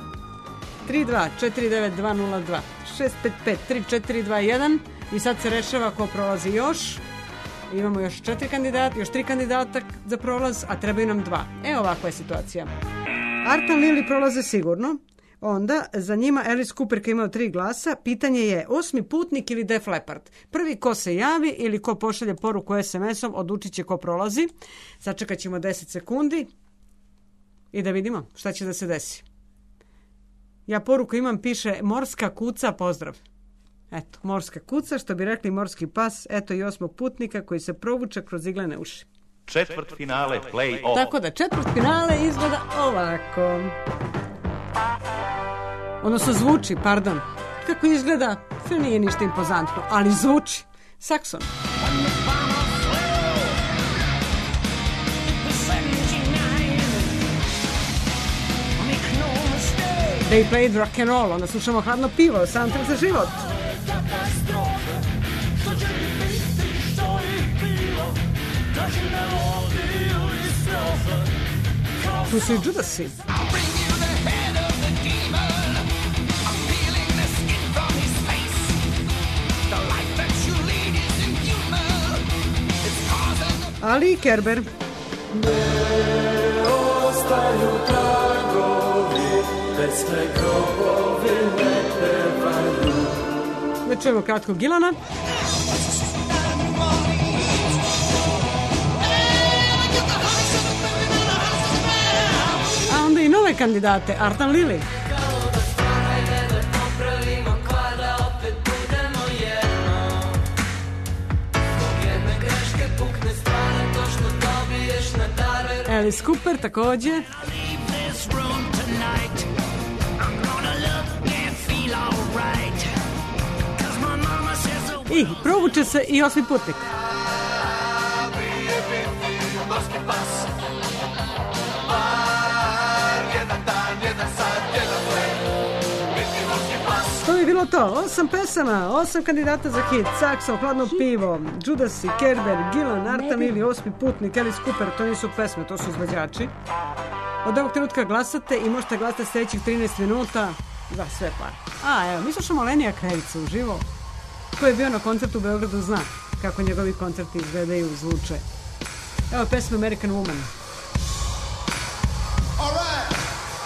3249202 6553421 i sad se rešava ko prolazi još. Imamo još 4 kandidata, još 3 kandidata za prolaz, a trebaju nam 2. Evo ovakva je situacija. Artan Lili prolaze sigurno. Onda za njima Alice Cooper koji imao 3 glasa. Pitanje je osmi putnik ili Def Leppard. Prvi ko se javi ili ko pošalje poruku SMS-om odlučit će ko prolazi. Sačekat ćemo 10 sekundi i da vidimo šta će da se desi. Ja poruku imam, piše morska kuca, pozdrav. Eto, morska kuca, što bi rekli morski pas. Eto i osmog putnika koji se provuče kroz iglene uši. Četvrt finale, play-off. Tako da četvrt finale izgleda ovako. Odnosno zvuči, pardon. Kako izgleda, sve nije ništa impozantno, ali zvuči. Saxon. They played rock and roll, onda slušamo Hladno pivo, soundtrack za život. Tu su i Judasi. Ali i Kerber. Ostaju tragovi, pesme grobovi ne pevaju. Da čujemo kratko Gilana. A onda i nove kandidate, Artan Lili. Alice Cooper takođe. I provuče se i osmi putnik. To bi bilo to. 8 pesama, 8 kandidata za hit. Saxo, Hladno pivo, Judas i Kerber, Gillan, Artan ili Osmi putnik, Alice Cooper. To nisu pesme, to su izvođači. Od ovog trenutka glasate i možete glasati sljedećih 13 minuta za sve par. Evo, mi slušamo Lenija Krevica uživo, koji je bio na koncertu u Beogradu, zna kako njegovi koncerti izgledaju, zvuče. Evo pesma American Woman. All right.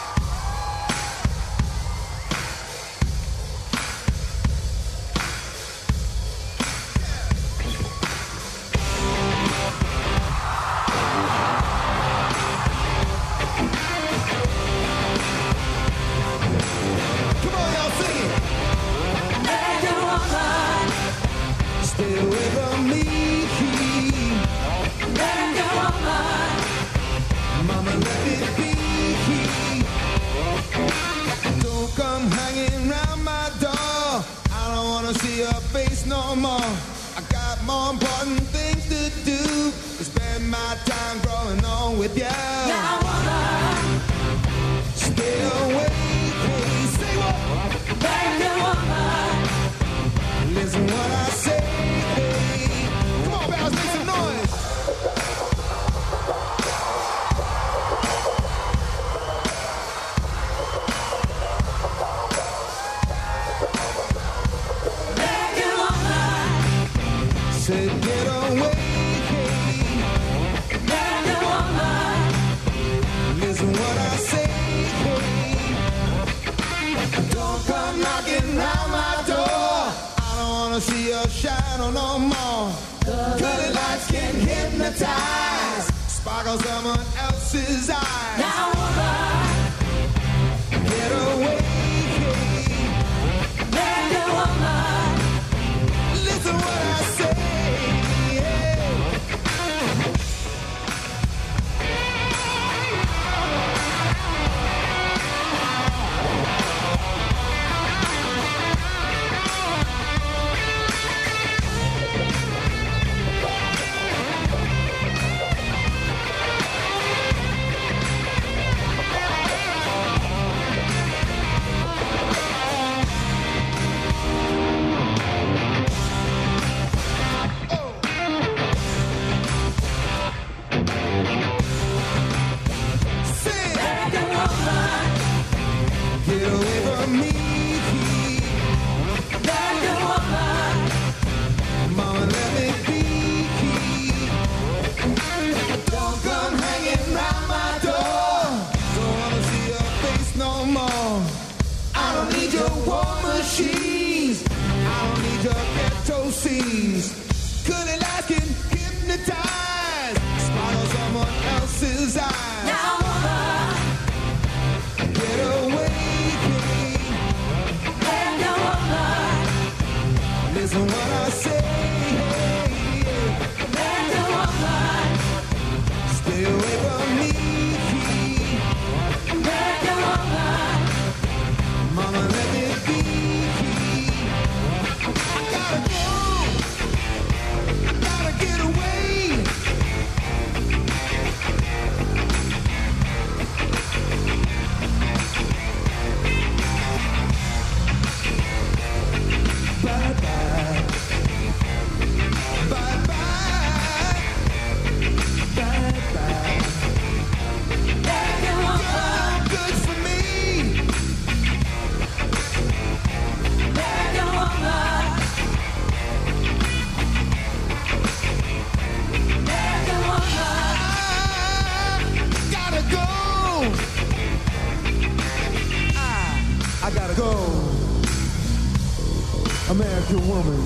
American woman.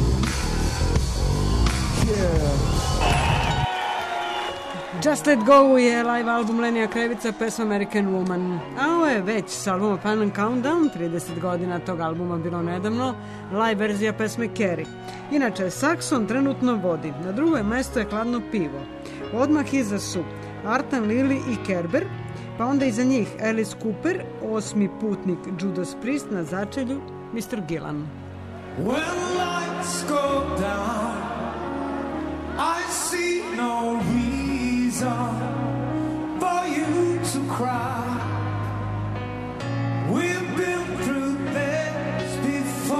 Yeah. Just Let Go je live album Lenija Krevica, pesma American Woman. A ovo je već s albuma Pan and Countdown, 30 godina tog albuma bilo nedavno, live verzija pesme Carrie. Inače, Saxon trenutno vodi, na drugo mesto je Hladno pivo. Odmah iza su Artan, Lili i Kerber, pa onda iza njih Alice Cooper, Osmi putnik Judas Priest, na začelju Mr. Gillan. When lights go down, I see no reason for you to cry. We've been through this before.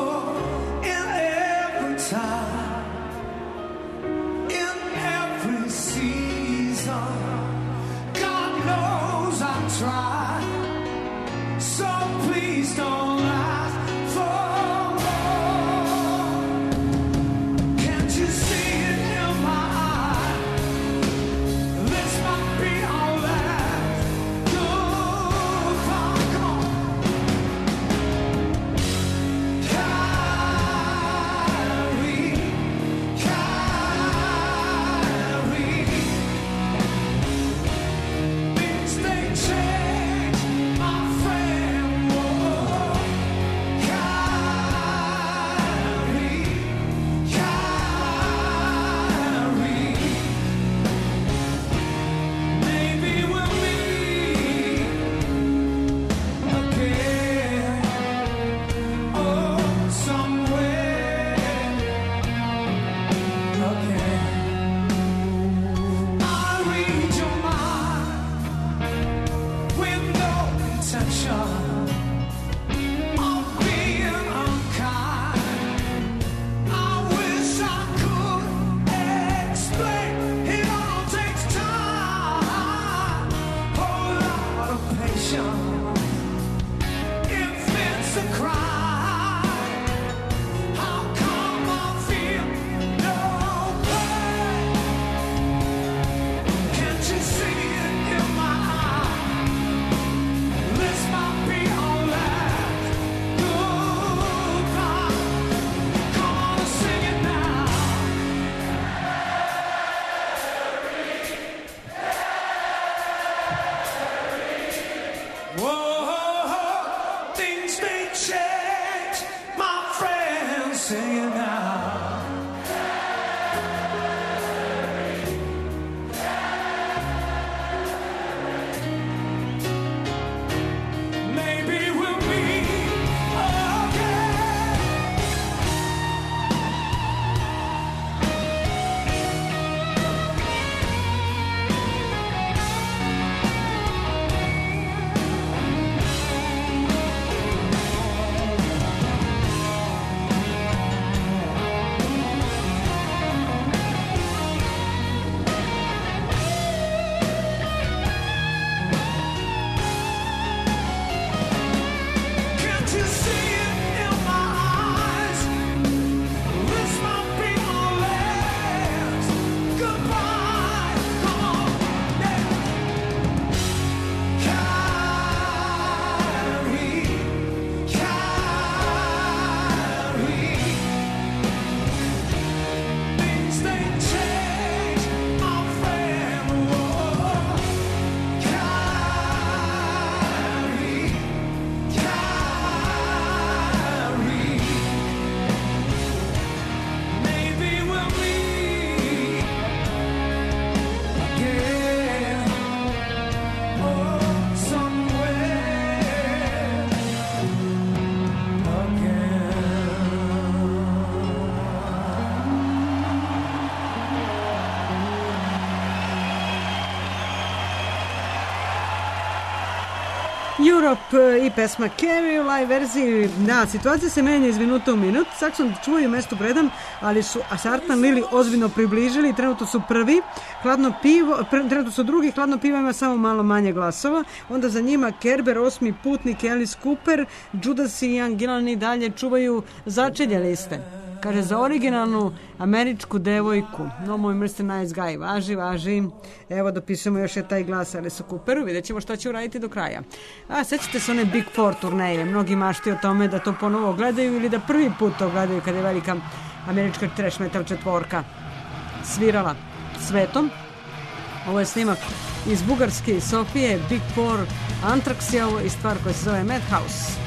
Europe i pesma Carrie u live verziji. Da, situacija se menja iz minuta u minut. Saxon čuvaju mesto predam, ali su Sartan Lili ozbiljno približili. Trenutno su prvi, trenutno su drugi, hladno pivo ima samo malo manje glasova. Onda za njima Kerber, osmi putnik, Alice Cooper, Judas i Ian Gillan i dalje čuvaju začelje liste. Kaže, za originalnu američku devojku. No, moj Mr. Nice Guy. Važi. Evo, dopisujemo još je taj glas Alice Cooperu. Vidjet ćemo šta će uraditi do kraja. A, sećate se one Big Four turneje. Mnogi mašti o tome da to ponovo gledaju ili da prvi put to gledaju kada je velika američka trash metal četvorka svirala svetom. Ovo je snimak iz Bugarske, iz Sofije, Big Four, Anthrax je ovo i stvar koja se zove Madhouse.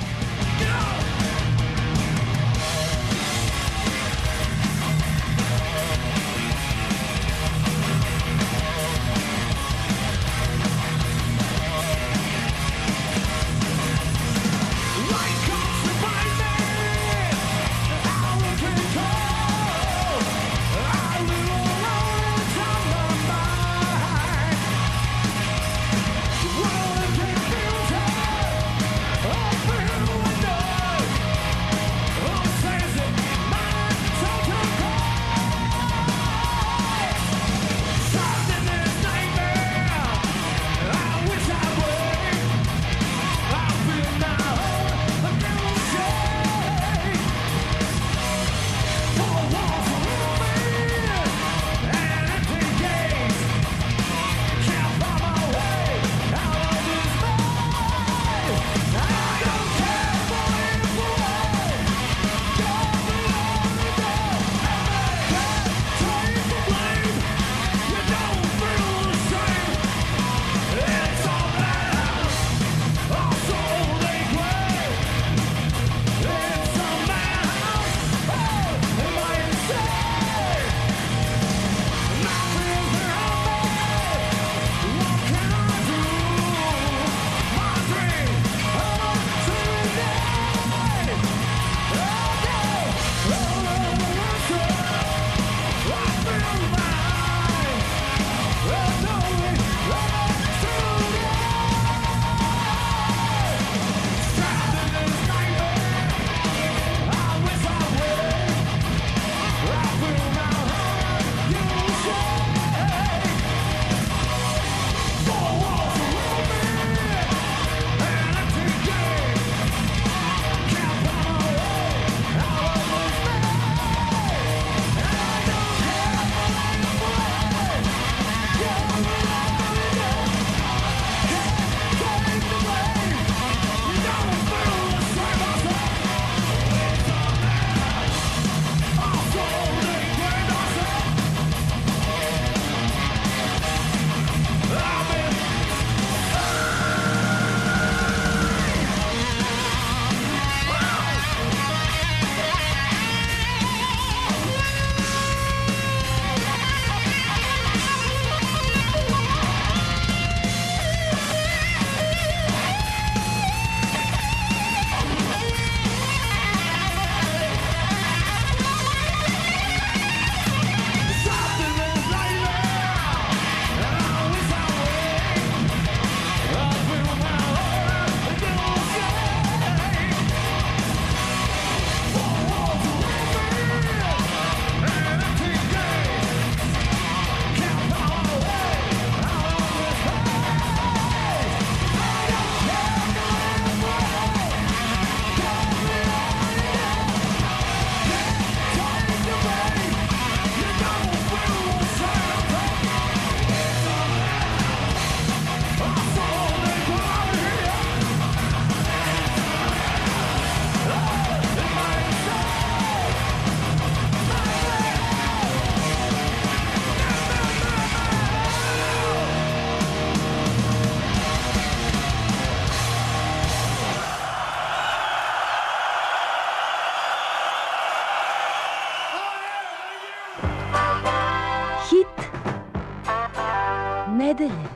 nedelje.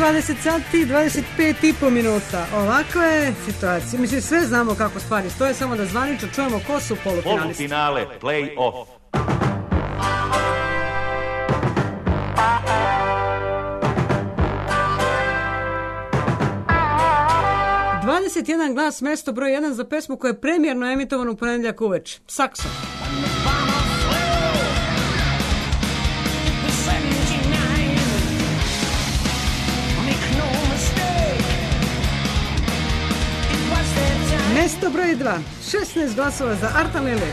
20 sati i 25,5 minuta. Ovakva je situacija. Mislim, sve znamo kako stvari stoje, samo da zvanično čujemo ko su polufinalisti. Polufinale, play-off. jedan glas, mesto broj 1 za pesmu koja je premijerno emitovana u ponedjeljak uveče. Sakso. Mesto broj 2, 16 glasova za Arta Lili.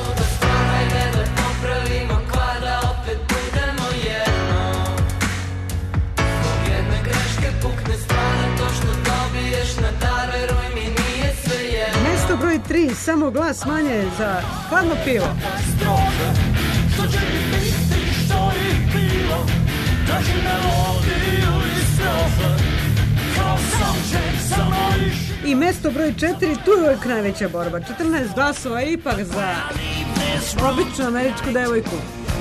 Mesto broj 3, samo glas manje za Hladno pivo. I mesto broj 4, tu je uvijek najveća borba. 14 glasova ipak za običnu američku devojku.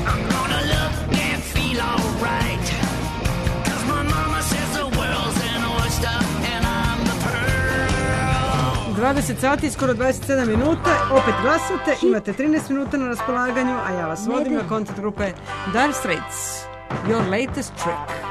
20 sati, skoro 27 minuta, opet glasate, imate 13 minuta na raspolaganju, a ja vas vodim na koncert grupe Dire Straits, Your Latest Trick.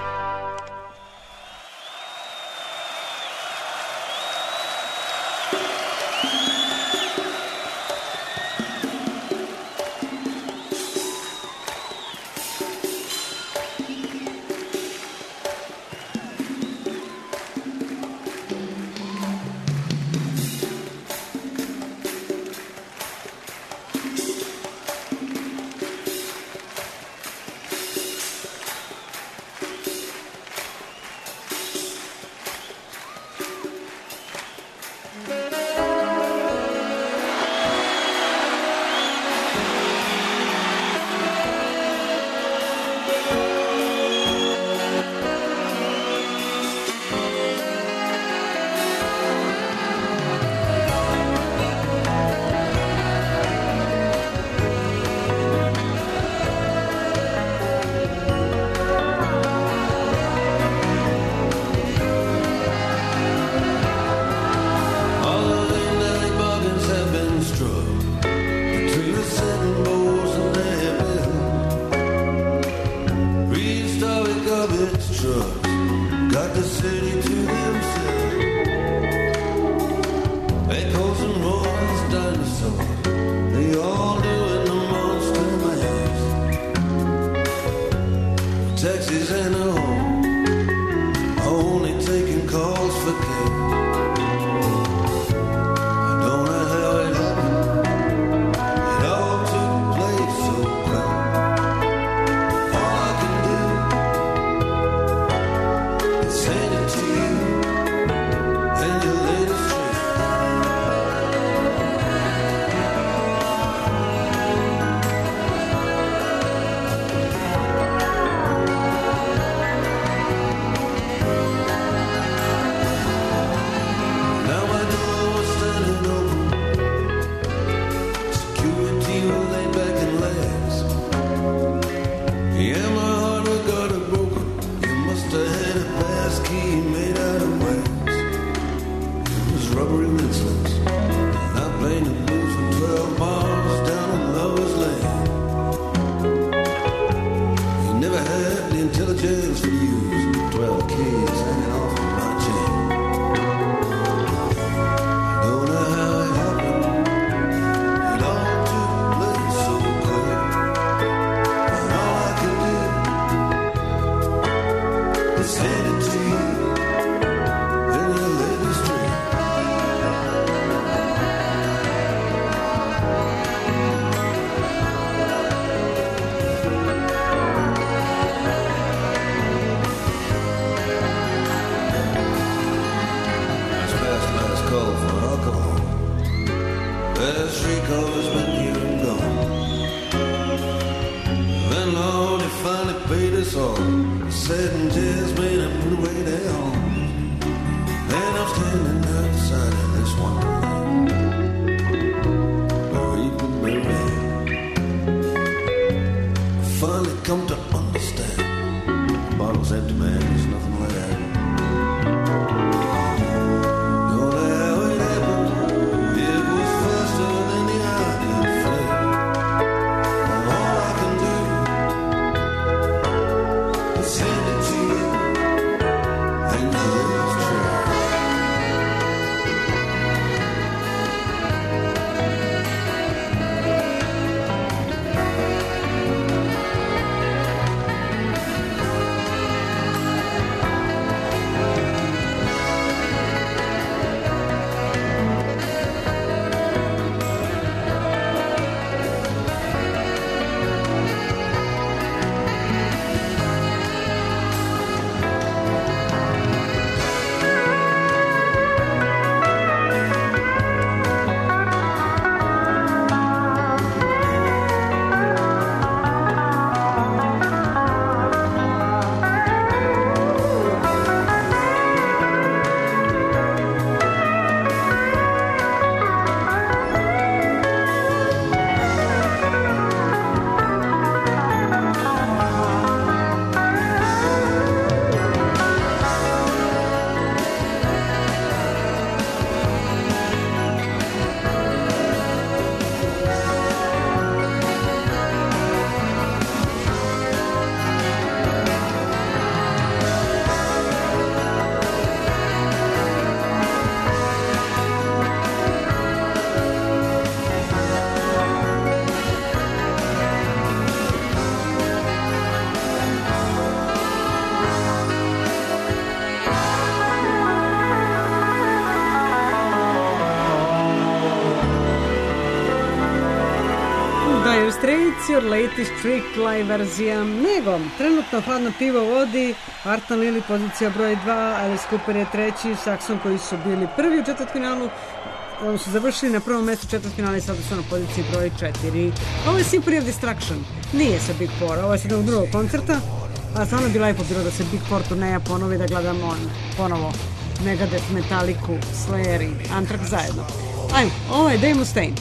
Dire Straits, Your Latest Trick live verzija, nego trenutno hladno pivo vodi Artan Lili pozicija broj 2, Alice Cooper je treći, Saxon koji su bili prvi u četvrtfinalu, oni su završili na prvom mjestu četvrtfinala i sada su na poziciji broj 4. Ovo je Symphony of Destruction, nije sa Big Four, ovo je sa drugog koncerta, a stvarno bi lepo bilo da se Big Four turneja ponovi, da gledamo ponovo Megadeth, Metallicu, Slayer i Anthrax zajedno. Ajmo, ovo je Dave Mustaine.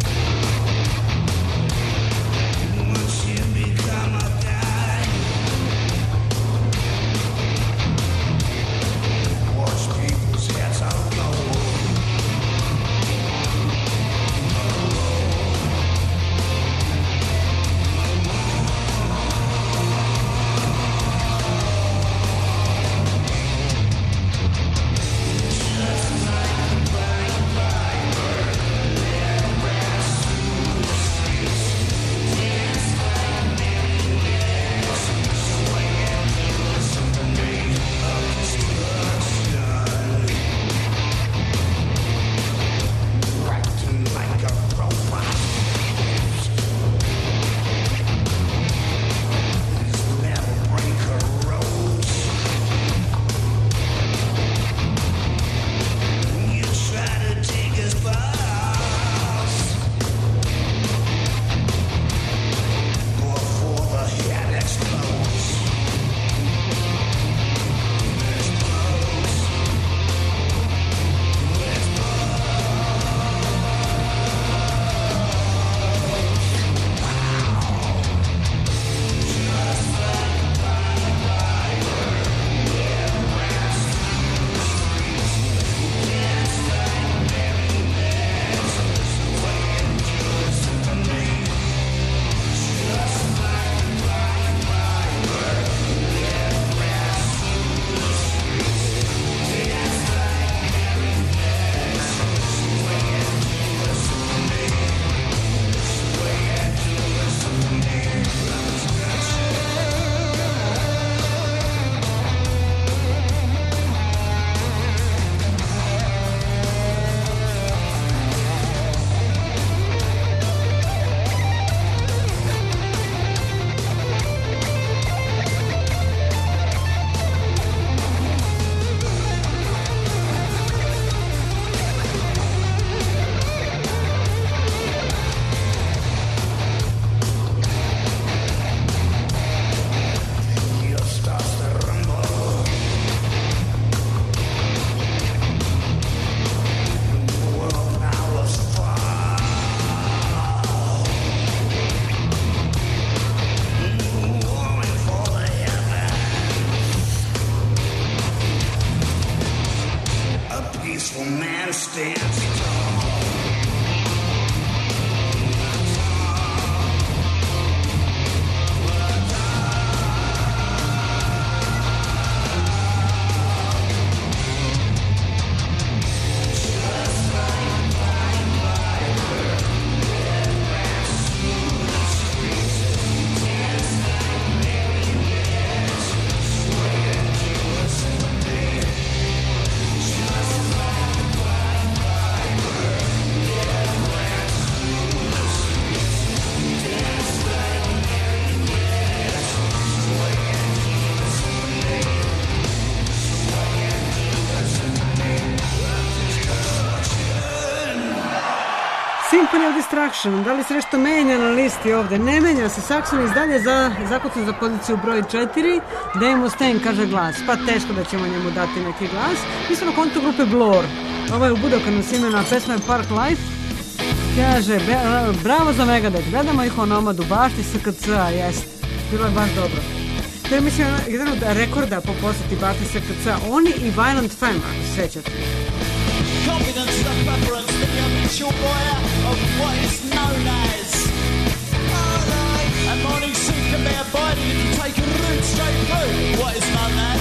Symphony of Destruction, da li se nešto menja na listi ovde? Ne menja se, Saxon izdalje zakucan za poziciju broj 4, Dave Mustaine kaže glas, pa teško da ćemo njemu dati neki glas. Mi smo na kontu grupe Blur, ovo je u Budokanu s imena, pesma je Park Life, kaže, bravo za Megadeth, gledamo ih o Nomadu, bašti SKC-a, jest, bilo je baš dobro. To je mislim jedan od rekorda po posjeti bašti SKC-a, oni i Violent Femmes, ako se sećate. Confidence is a preference, the habitual voyeur of what is known as. A morning suit can be abiding if you take a route straight through what is known as.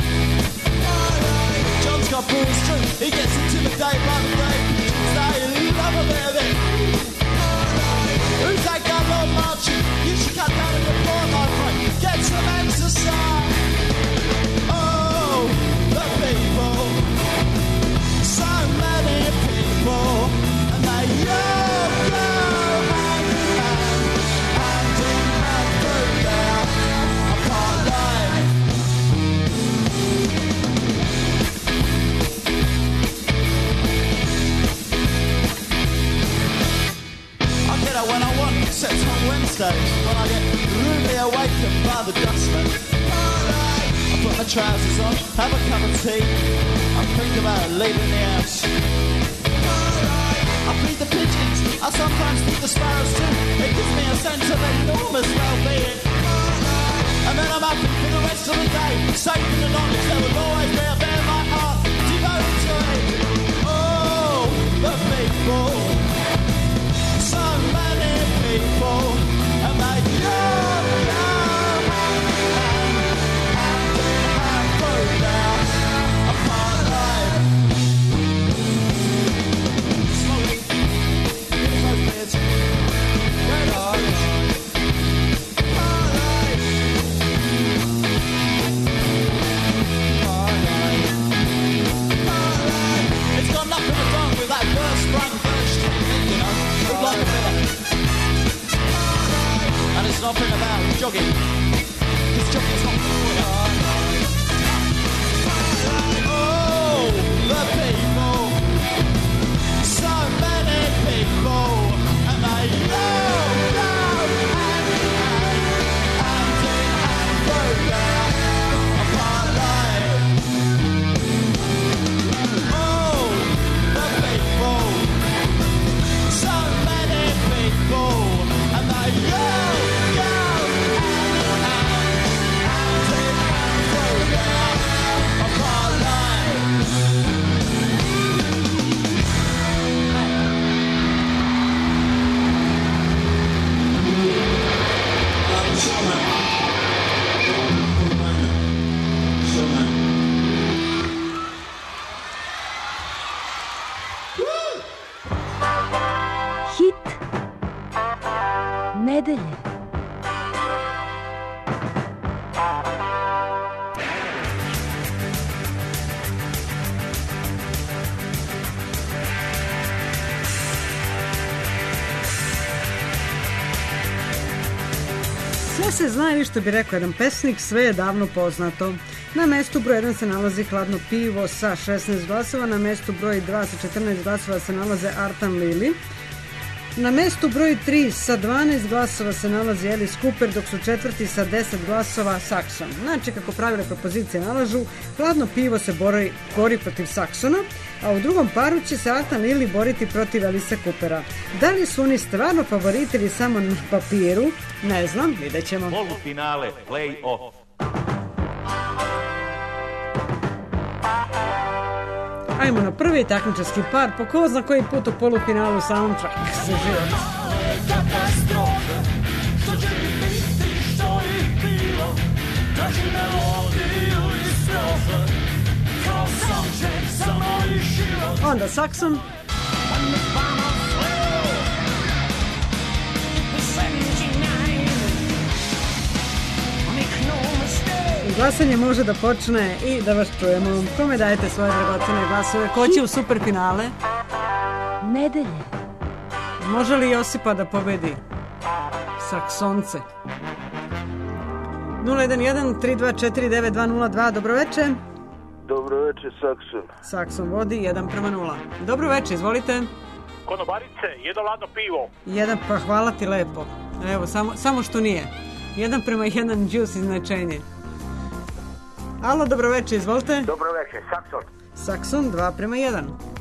John's got bruised through, he gets intimidated by the day. They love a bit of it. Who's that guy on marching? You should cut down and report, my friend. Get some exercise. Oh, the people. So many people, and they all go hand in hand. when I want, except on Wednesdays, when I get rudely awakened by the dustman. I put my trousers on, have a cup of tea, I think about leaving the house. I feed the pigeons, I sometimes feed the sparrows too. It gives me a sense of enormous well-being. And then I'm happy for the rest of the day, safe in the knowledge there will always be a bit of my heart devoted to it. Oh, the people, so many people, and they young and food now, apart life. Smoking, getting those beers, get on. It's got nothing to do with that first-run first thing, you know, look like a fella. And it's nothing about jogging, because jogging's not good. Oh, the people, so many people, and they love and broke down apart life. Oh, the people, so many people, and they yell and broke down apart life. Hit nedelje. Sve se zna ili što bi rekao jedan pesnik, sve je davno poznato. Na mestu broj 1 se nalazi Hladno pivo sa 16 glasova, na mestu broj 2 sa 14 glasova se nalaze Artan Lili. Na mestu broj 3 sa 12 glasova se nalazi Alice Cooper, dok su četvrti sa 10 glasova Saxon. Znači, kako pravile propozicije nalažu, Hladno pivo se bori protiv Saxona, a u drugom paru će se Artan Lili boriti protiv Alice Coopera. Da li su oni stvarno favoriti ili samo na papiru? Ne znam, vidjet ćemo. Polufinale, play-off. Ajmo na prvi takmičarski par, po ko zna koji put u polufinalu soundtrack za život. Katastrofe, što će biti, što ih bilo, traži melodiju i strofe, kao soundtrack za moj život. Onda Saxon. Glasanje može da počne i da vas čujemo. Kome dajete svoje dragocene glasove? Ko će u superfinale? Nedelje. Može li Josipa da pobedi Saksonce? 011-324-9202. Dobroveče. Dobroveče, Sakson. Sakson vodi 1:0. Dobroveče, izvolite. Konobarice, jedno ladno pivo. Pa hvala ti lepo. Evo, samo što nije. 1:1 džus izznačenje. Alo, dobroveče, izvolite. Dobroveče, Sakson. Sakson 2:1.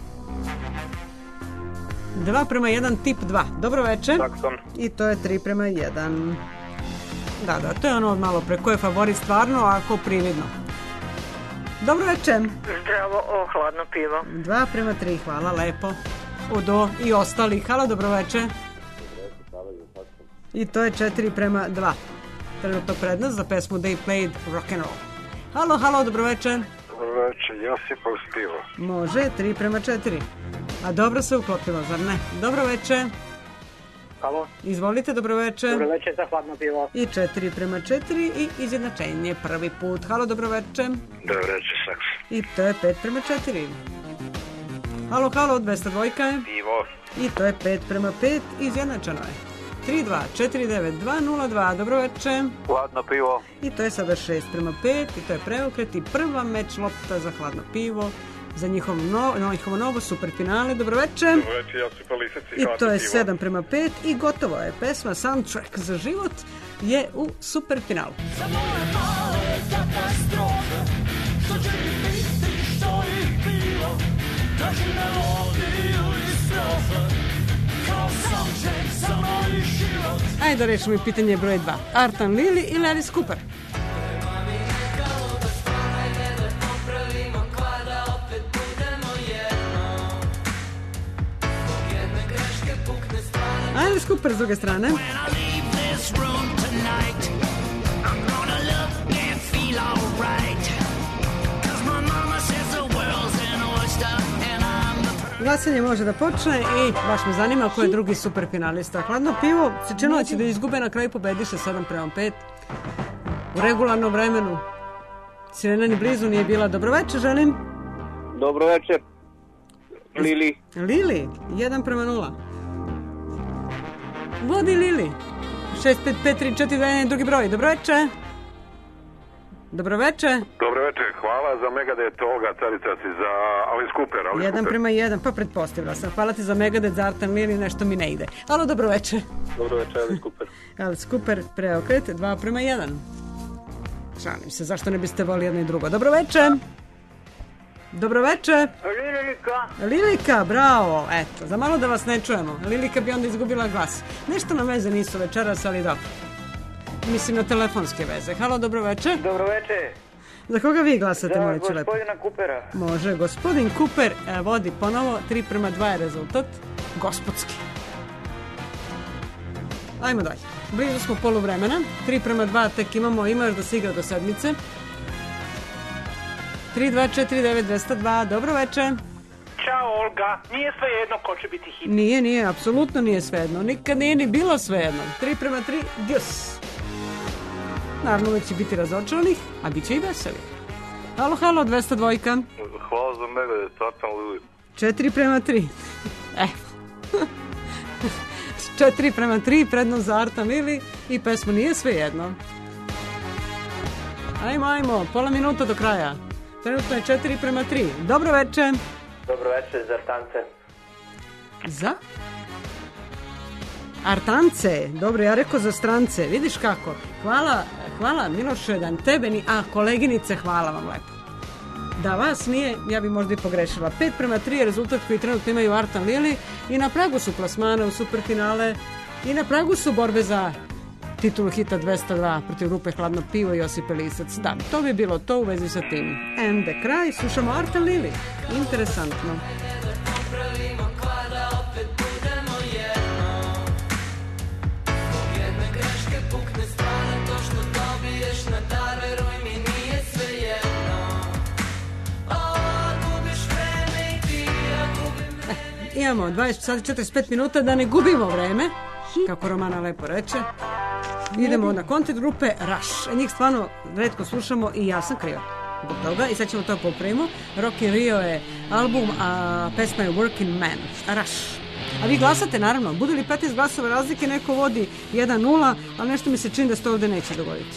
2:1 tip 2. Dobroveče. Sakson. I to je 3:1. Da, to je ono od malo pre. Ko je favorit stvarno, a ko prividno. Dobroveče. Zdravo, hladno pivo. 2:3, hvala, lepo. Odo i ostali. Halo, dobroveče. I to je 4:2. Trenutno prednost za pesmu They Played Rock'n'Roll. Halo, dobroveče. Dobroveče, Josipa uz pivo. Može, 3:4. A dobro se uklopilo, zar ne? Dobroveče. Halo. Izvolite, dobroveče. Dobroveče za hladno pivo. I 4:4 i izjednačenje prvi put. Halo, dobroveče. Dobroveče, Sakson. I to je 5:4. Halo, 202 je. Pivo. I to je 5:5, izjednačeno je. 3-2-4-9-2-0-2, dobroveče. Hladno pivo. I to je sada 6:5 i to je preokret i prva meč lopta za hladno pivo. za njihovo novo super finale. Dobroveče. Dobroveče, Josipa Lisac i I Hladno to je pivo. 7:5 i gotovo je. Pesma Soundtrack za život je u super finalu. Za moje male katastrofe, što će ih biti, što ih bilo, traži melodiju i strofe, kao soundtrack za moj život. Ajde da rešimo i pitanje broj 2. Artan Lili ili Alice Cooper? Alice Cooper s druge strane. Glasanje može da počne i baš me zanima ko je drugi super finalista. Hladno pivo se činilo da će da izgube, na kraju pobediše 7:5 u regularnom vremenu. Sirena ni blizu nije bila. Dobroveče, želim. Dobroveče. Lili. Lili, 1:0. Vodi Lili. 6553421, drugi broj. Dobroveče. Dobroveče. Dobroveče, hvala za Megadeth ovoga carica si za Alice Cooper. 1:1, pa pretpostavila sam. Hvala ti za Megadeth, za Artan Lili, nešto mi ne ide. Alo, dobroveče. Dobroveče, Alice Cooper. Alice Cooper, preokret, 2:1. Šalim se, zašto ne biste volili jedno i drugo? Dobroveče. Dobroveče. Lilika, bravo. Eto, za malo da vas ne čujemo. Lilika bi onda izgubila glas. Nešto nam veze nisu večeras, ali dobro. Mislim na telefonske veze. Halo, dobroveče. Dobroveče. Za koga vi glasate, molit ću lepo? Za gospodina Coopera. Može, gospodin Cooper vodi ponovo, 3:2 je rezultat. Gospodski. Ajmo dalje. Blizu smo poluvremena. 3:2 tek imamo još da se igra do sedmice. 3249202. Dobroveče. Ćao, Olga. Nije sve jedno ko će biti hit. Nije, apsolutno nije svejedno. Nikad nije ni bilo svejedno. 3:3, gus. Naravno, uvijek će biti razočaranih, a bit će i veseli. Halo, 202. Hvala za Megadeth, Artan Lili. 4:3. 4:3, prednost za Artan Lili i pesma Nije svejedno. Ajmo, pola minuta do kraja. Trenutno je 4:3. Dobroveče. Dobroveče, za Artance. Za? Artance, dobro, ja rekao za strance, vidiš kako. Hvala Miloše, da tebe ni... koleginice, hvala vam lepo. Da vas nije, ja bi možda i pogrešila. 5:3 je rezultat koji trenutno imaju Artan Lili i na pragu su plasmane u superfinale i na pragu su borbe za titulu hita 202 protiv grupe Hladno pivo i Josipe Lisac. Da, to bi bilo to u vezi sa tim. And the kraj, slušamo Artan Lili. Interesantno. Imamo 20 sati 45 minuta da ne gubimo vreme, kako Romana lepo reče. Idemo na kontent grupe Rush. Njih stvarno retko slušamo i ja sam kriva zbog toga i sad ćemo to popravimo. Rock in Rio je album, a pesma je Working Man. Rush. A vi glasate, naravno. Bude li 15 glasova razlike, neko vodi 1:0, ali nešto mi se čini da se to ovde neće dogoditi.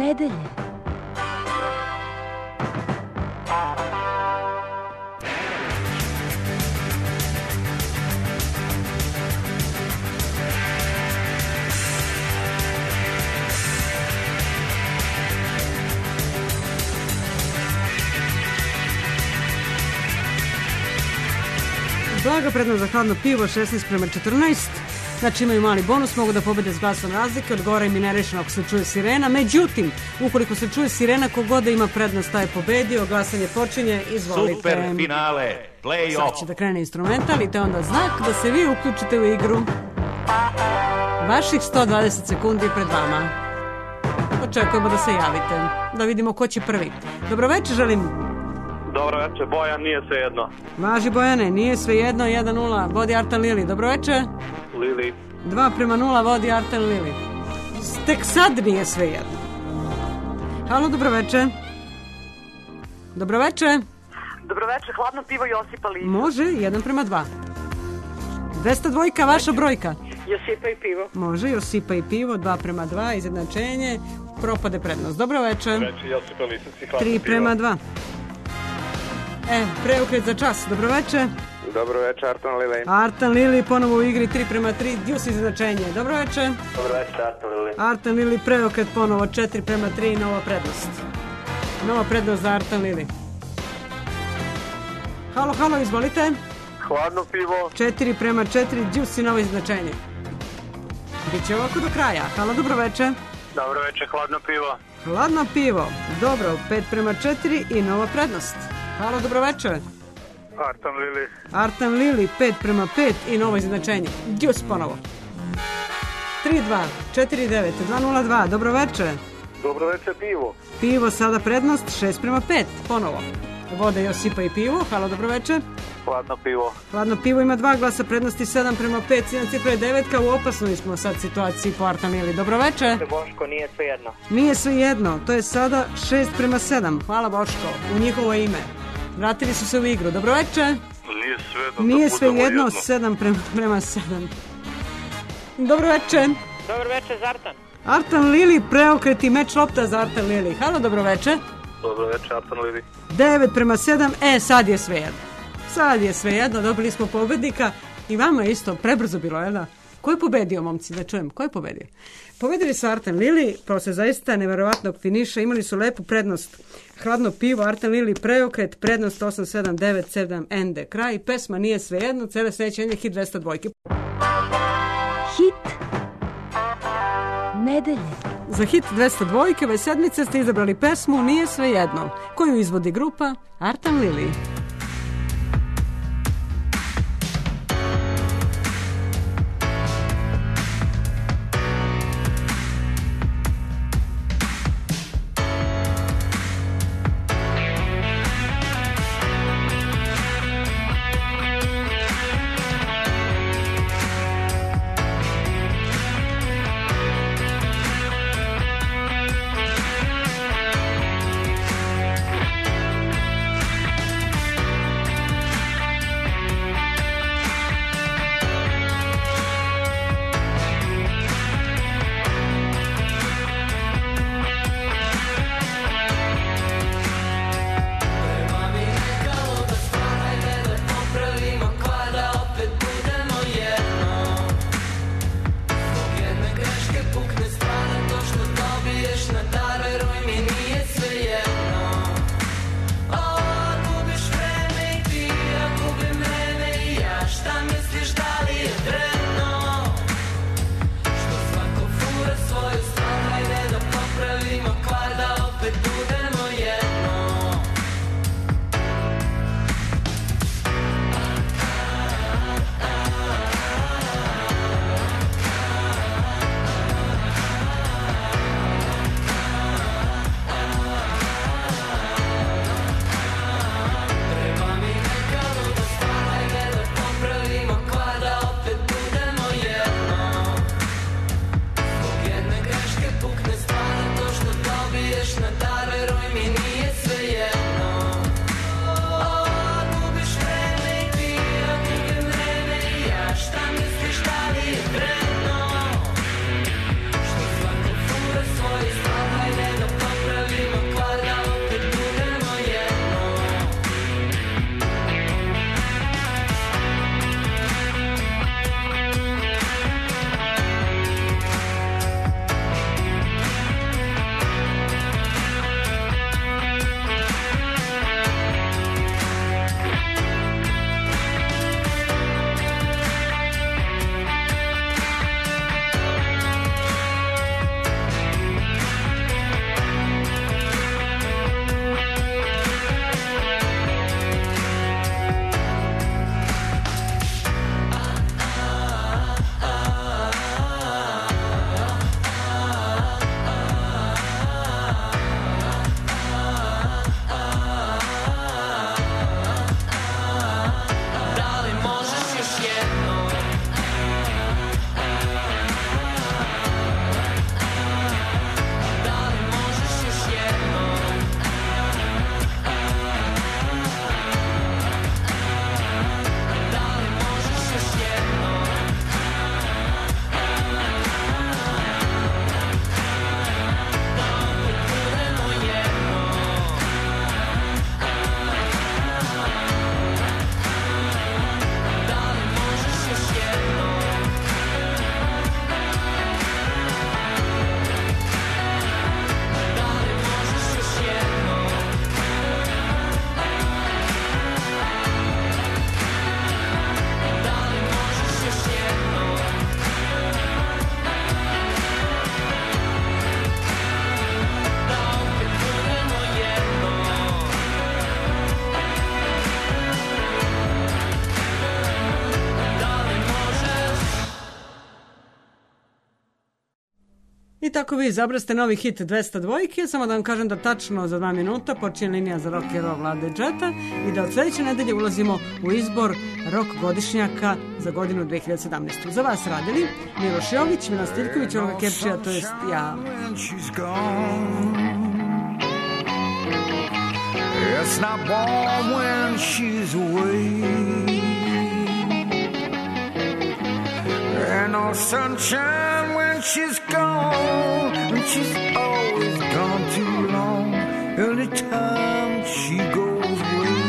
Nedelje. Blaga prednost za hladno pivo 16:14. Znači imaju mali bonus, mogu da pobede s glasom razlike, odgovara im i nerešeno ako se čuje sirena. Međutim, ukoliko se čuje sirena, kogod da ima prednost, taj je pobedio. Glasanje počinje, izvolite. Super finale, play-off. Sad će da krene instrumental i to je onda znak da se vi uključite u igru. Vaših 120 sekundi je pred vama. Očekujemo da se javite, da vidimo ko će prvi. Dobroveče, želim. Dobro večer, Bojan, nije sve jedno. Važi Bojane, nije sve jedno, 1-0, vodi Artan Lili. Dobroveče. Lili. 2:0, vodi Artan Lili. Tek sad nije sve jedno. Halo, dobroveče. Dobroveče. Dobroveče, hladno pivo Josipa Liđa. Može, 1:2. 202, vaša brojka. Josipa i pivo. Može, Josipa i pivo, 2:2, izjednačenje, propade prednost. Dobroveče. Reči Josipa Lisac i hladno 3:2. Preokret za čas, dobroveče. Dobroveče, Artan Lili. Artan Lili ponovo u igri 3:3, djus izjednačenje. Dobroveče. Dobroveče, Artan Lili. Artan Lili preokret ponovo 4:3, nova prednost. Nova prednost za Artan Lili. Halo, halo, izvolite. Hladno pivo. 4:4, djus i novo izjednačenje. Biće ovako do kraja. Halo, dobroveče. Dobroveče, hladno pivo. Hladno pivo. Dobro, 5:4 i nova prednost. Halo, dobroveče. Artan Lili. Artan Lili, 5:5 i novo izjednačenje. Djus ponovo. 3:2, 4:9, 2:02, dobroveče. Dobroveče, pivo. Pivo sada prednost, 6:5, ponovo. Vode Josipa i pivo. Halo, dobroveče. Hladno pivo. Hladno pivo ima 2 glasa prednosti, 7:5, ciljna cifra je 9, u opasnoj smo sad situaciji po Artan Lili. Dobroveče. Boško, nije sve jedno. Nije sve jedno, to je sada 6:7. Hvala Boško, u njihovo ime. Vratili su se u igru. Dobroveče. Nije sve jedno. Nije sve jedno, 7:7. Dobroveče. Dobroveče, Zartan. Artan Lili, preokreti meč lopta za Artan Lili. Halo, dobroveče. Dobroveče, Artan Lili. 9:7, sad je sve jedno. Sad je sve jedno, dobili smo pobednika i vama je isto prebrzo bilo, jel da? Ko je pobedio, momci, da čujem, ko je pobedio? Pobedili su Artan Lili, posle zaista neverovatnog finiša, imali su lepu prednost. Hladno pivo, Artan Lili preokret, prednost 8-7, 9-7, ende. Kraj, pesma nije sve jedno, cele sledeće hit 202. Hit nedelje. Za hit 202 ove sedmice ste izabrali pesmu Nije sve jedno, koju izvodi grupa Artan Lili. Što svako fura svoje strane, ne da tako vi izabraste novi hit 200 dvojke. Samo da vam kažem da tačno za 2 minuta počinje linija za rock and roll Vlade Džeta i da od sledeće nedelje ulazimo u izbor rock godišnjaka za godinu 2017. Za vas radili Miloš Jović, Milan Stiljković, Olga Kepčija, to jest ja. It's not warm when she's away, and no sunshine when she's gone, and she's always gone too long. Anytime she goes away,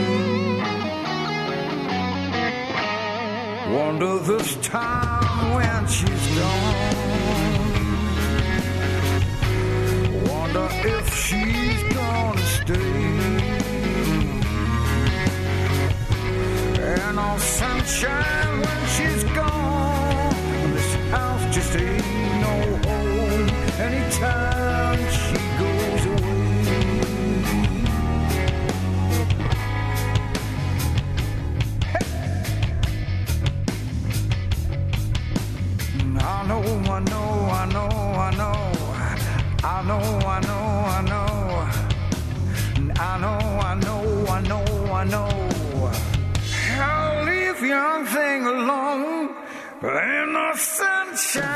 wonder this time when she's gone, wonder if she's gonna stay. And no sunshine when she's gone, this house just ain't no home anytime she goes away. Hey. I know, I know, I know, I know, I know, I know, I know, I know, I know, I know, I know. I'll leave young thing alone. There ain't no sunshine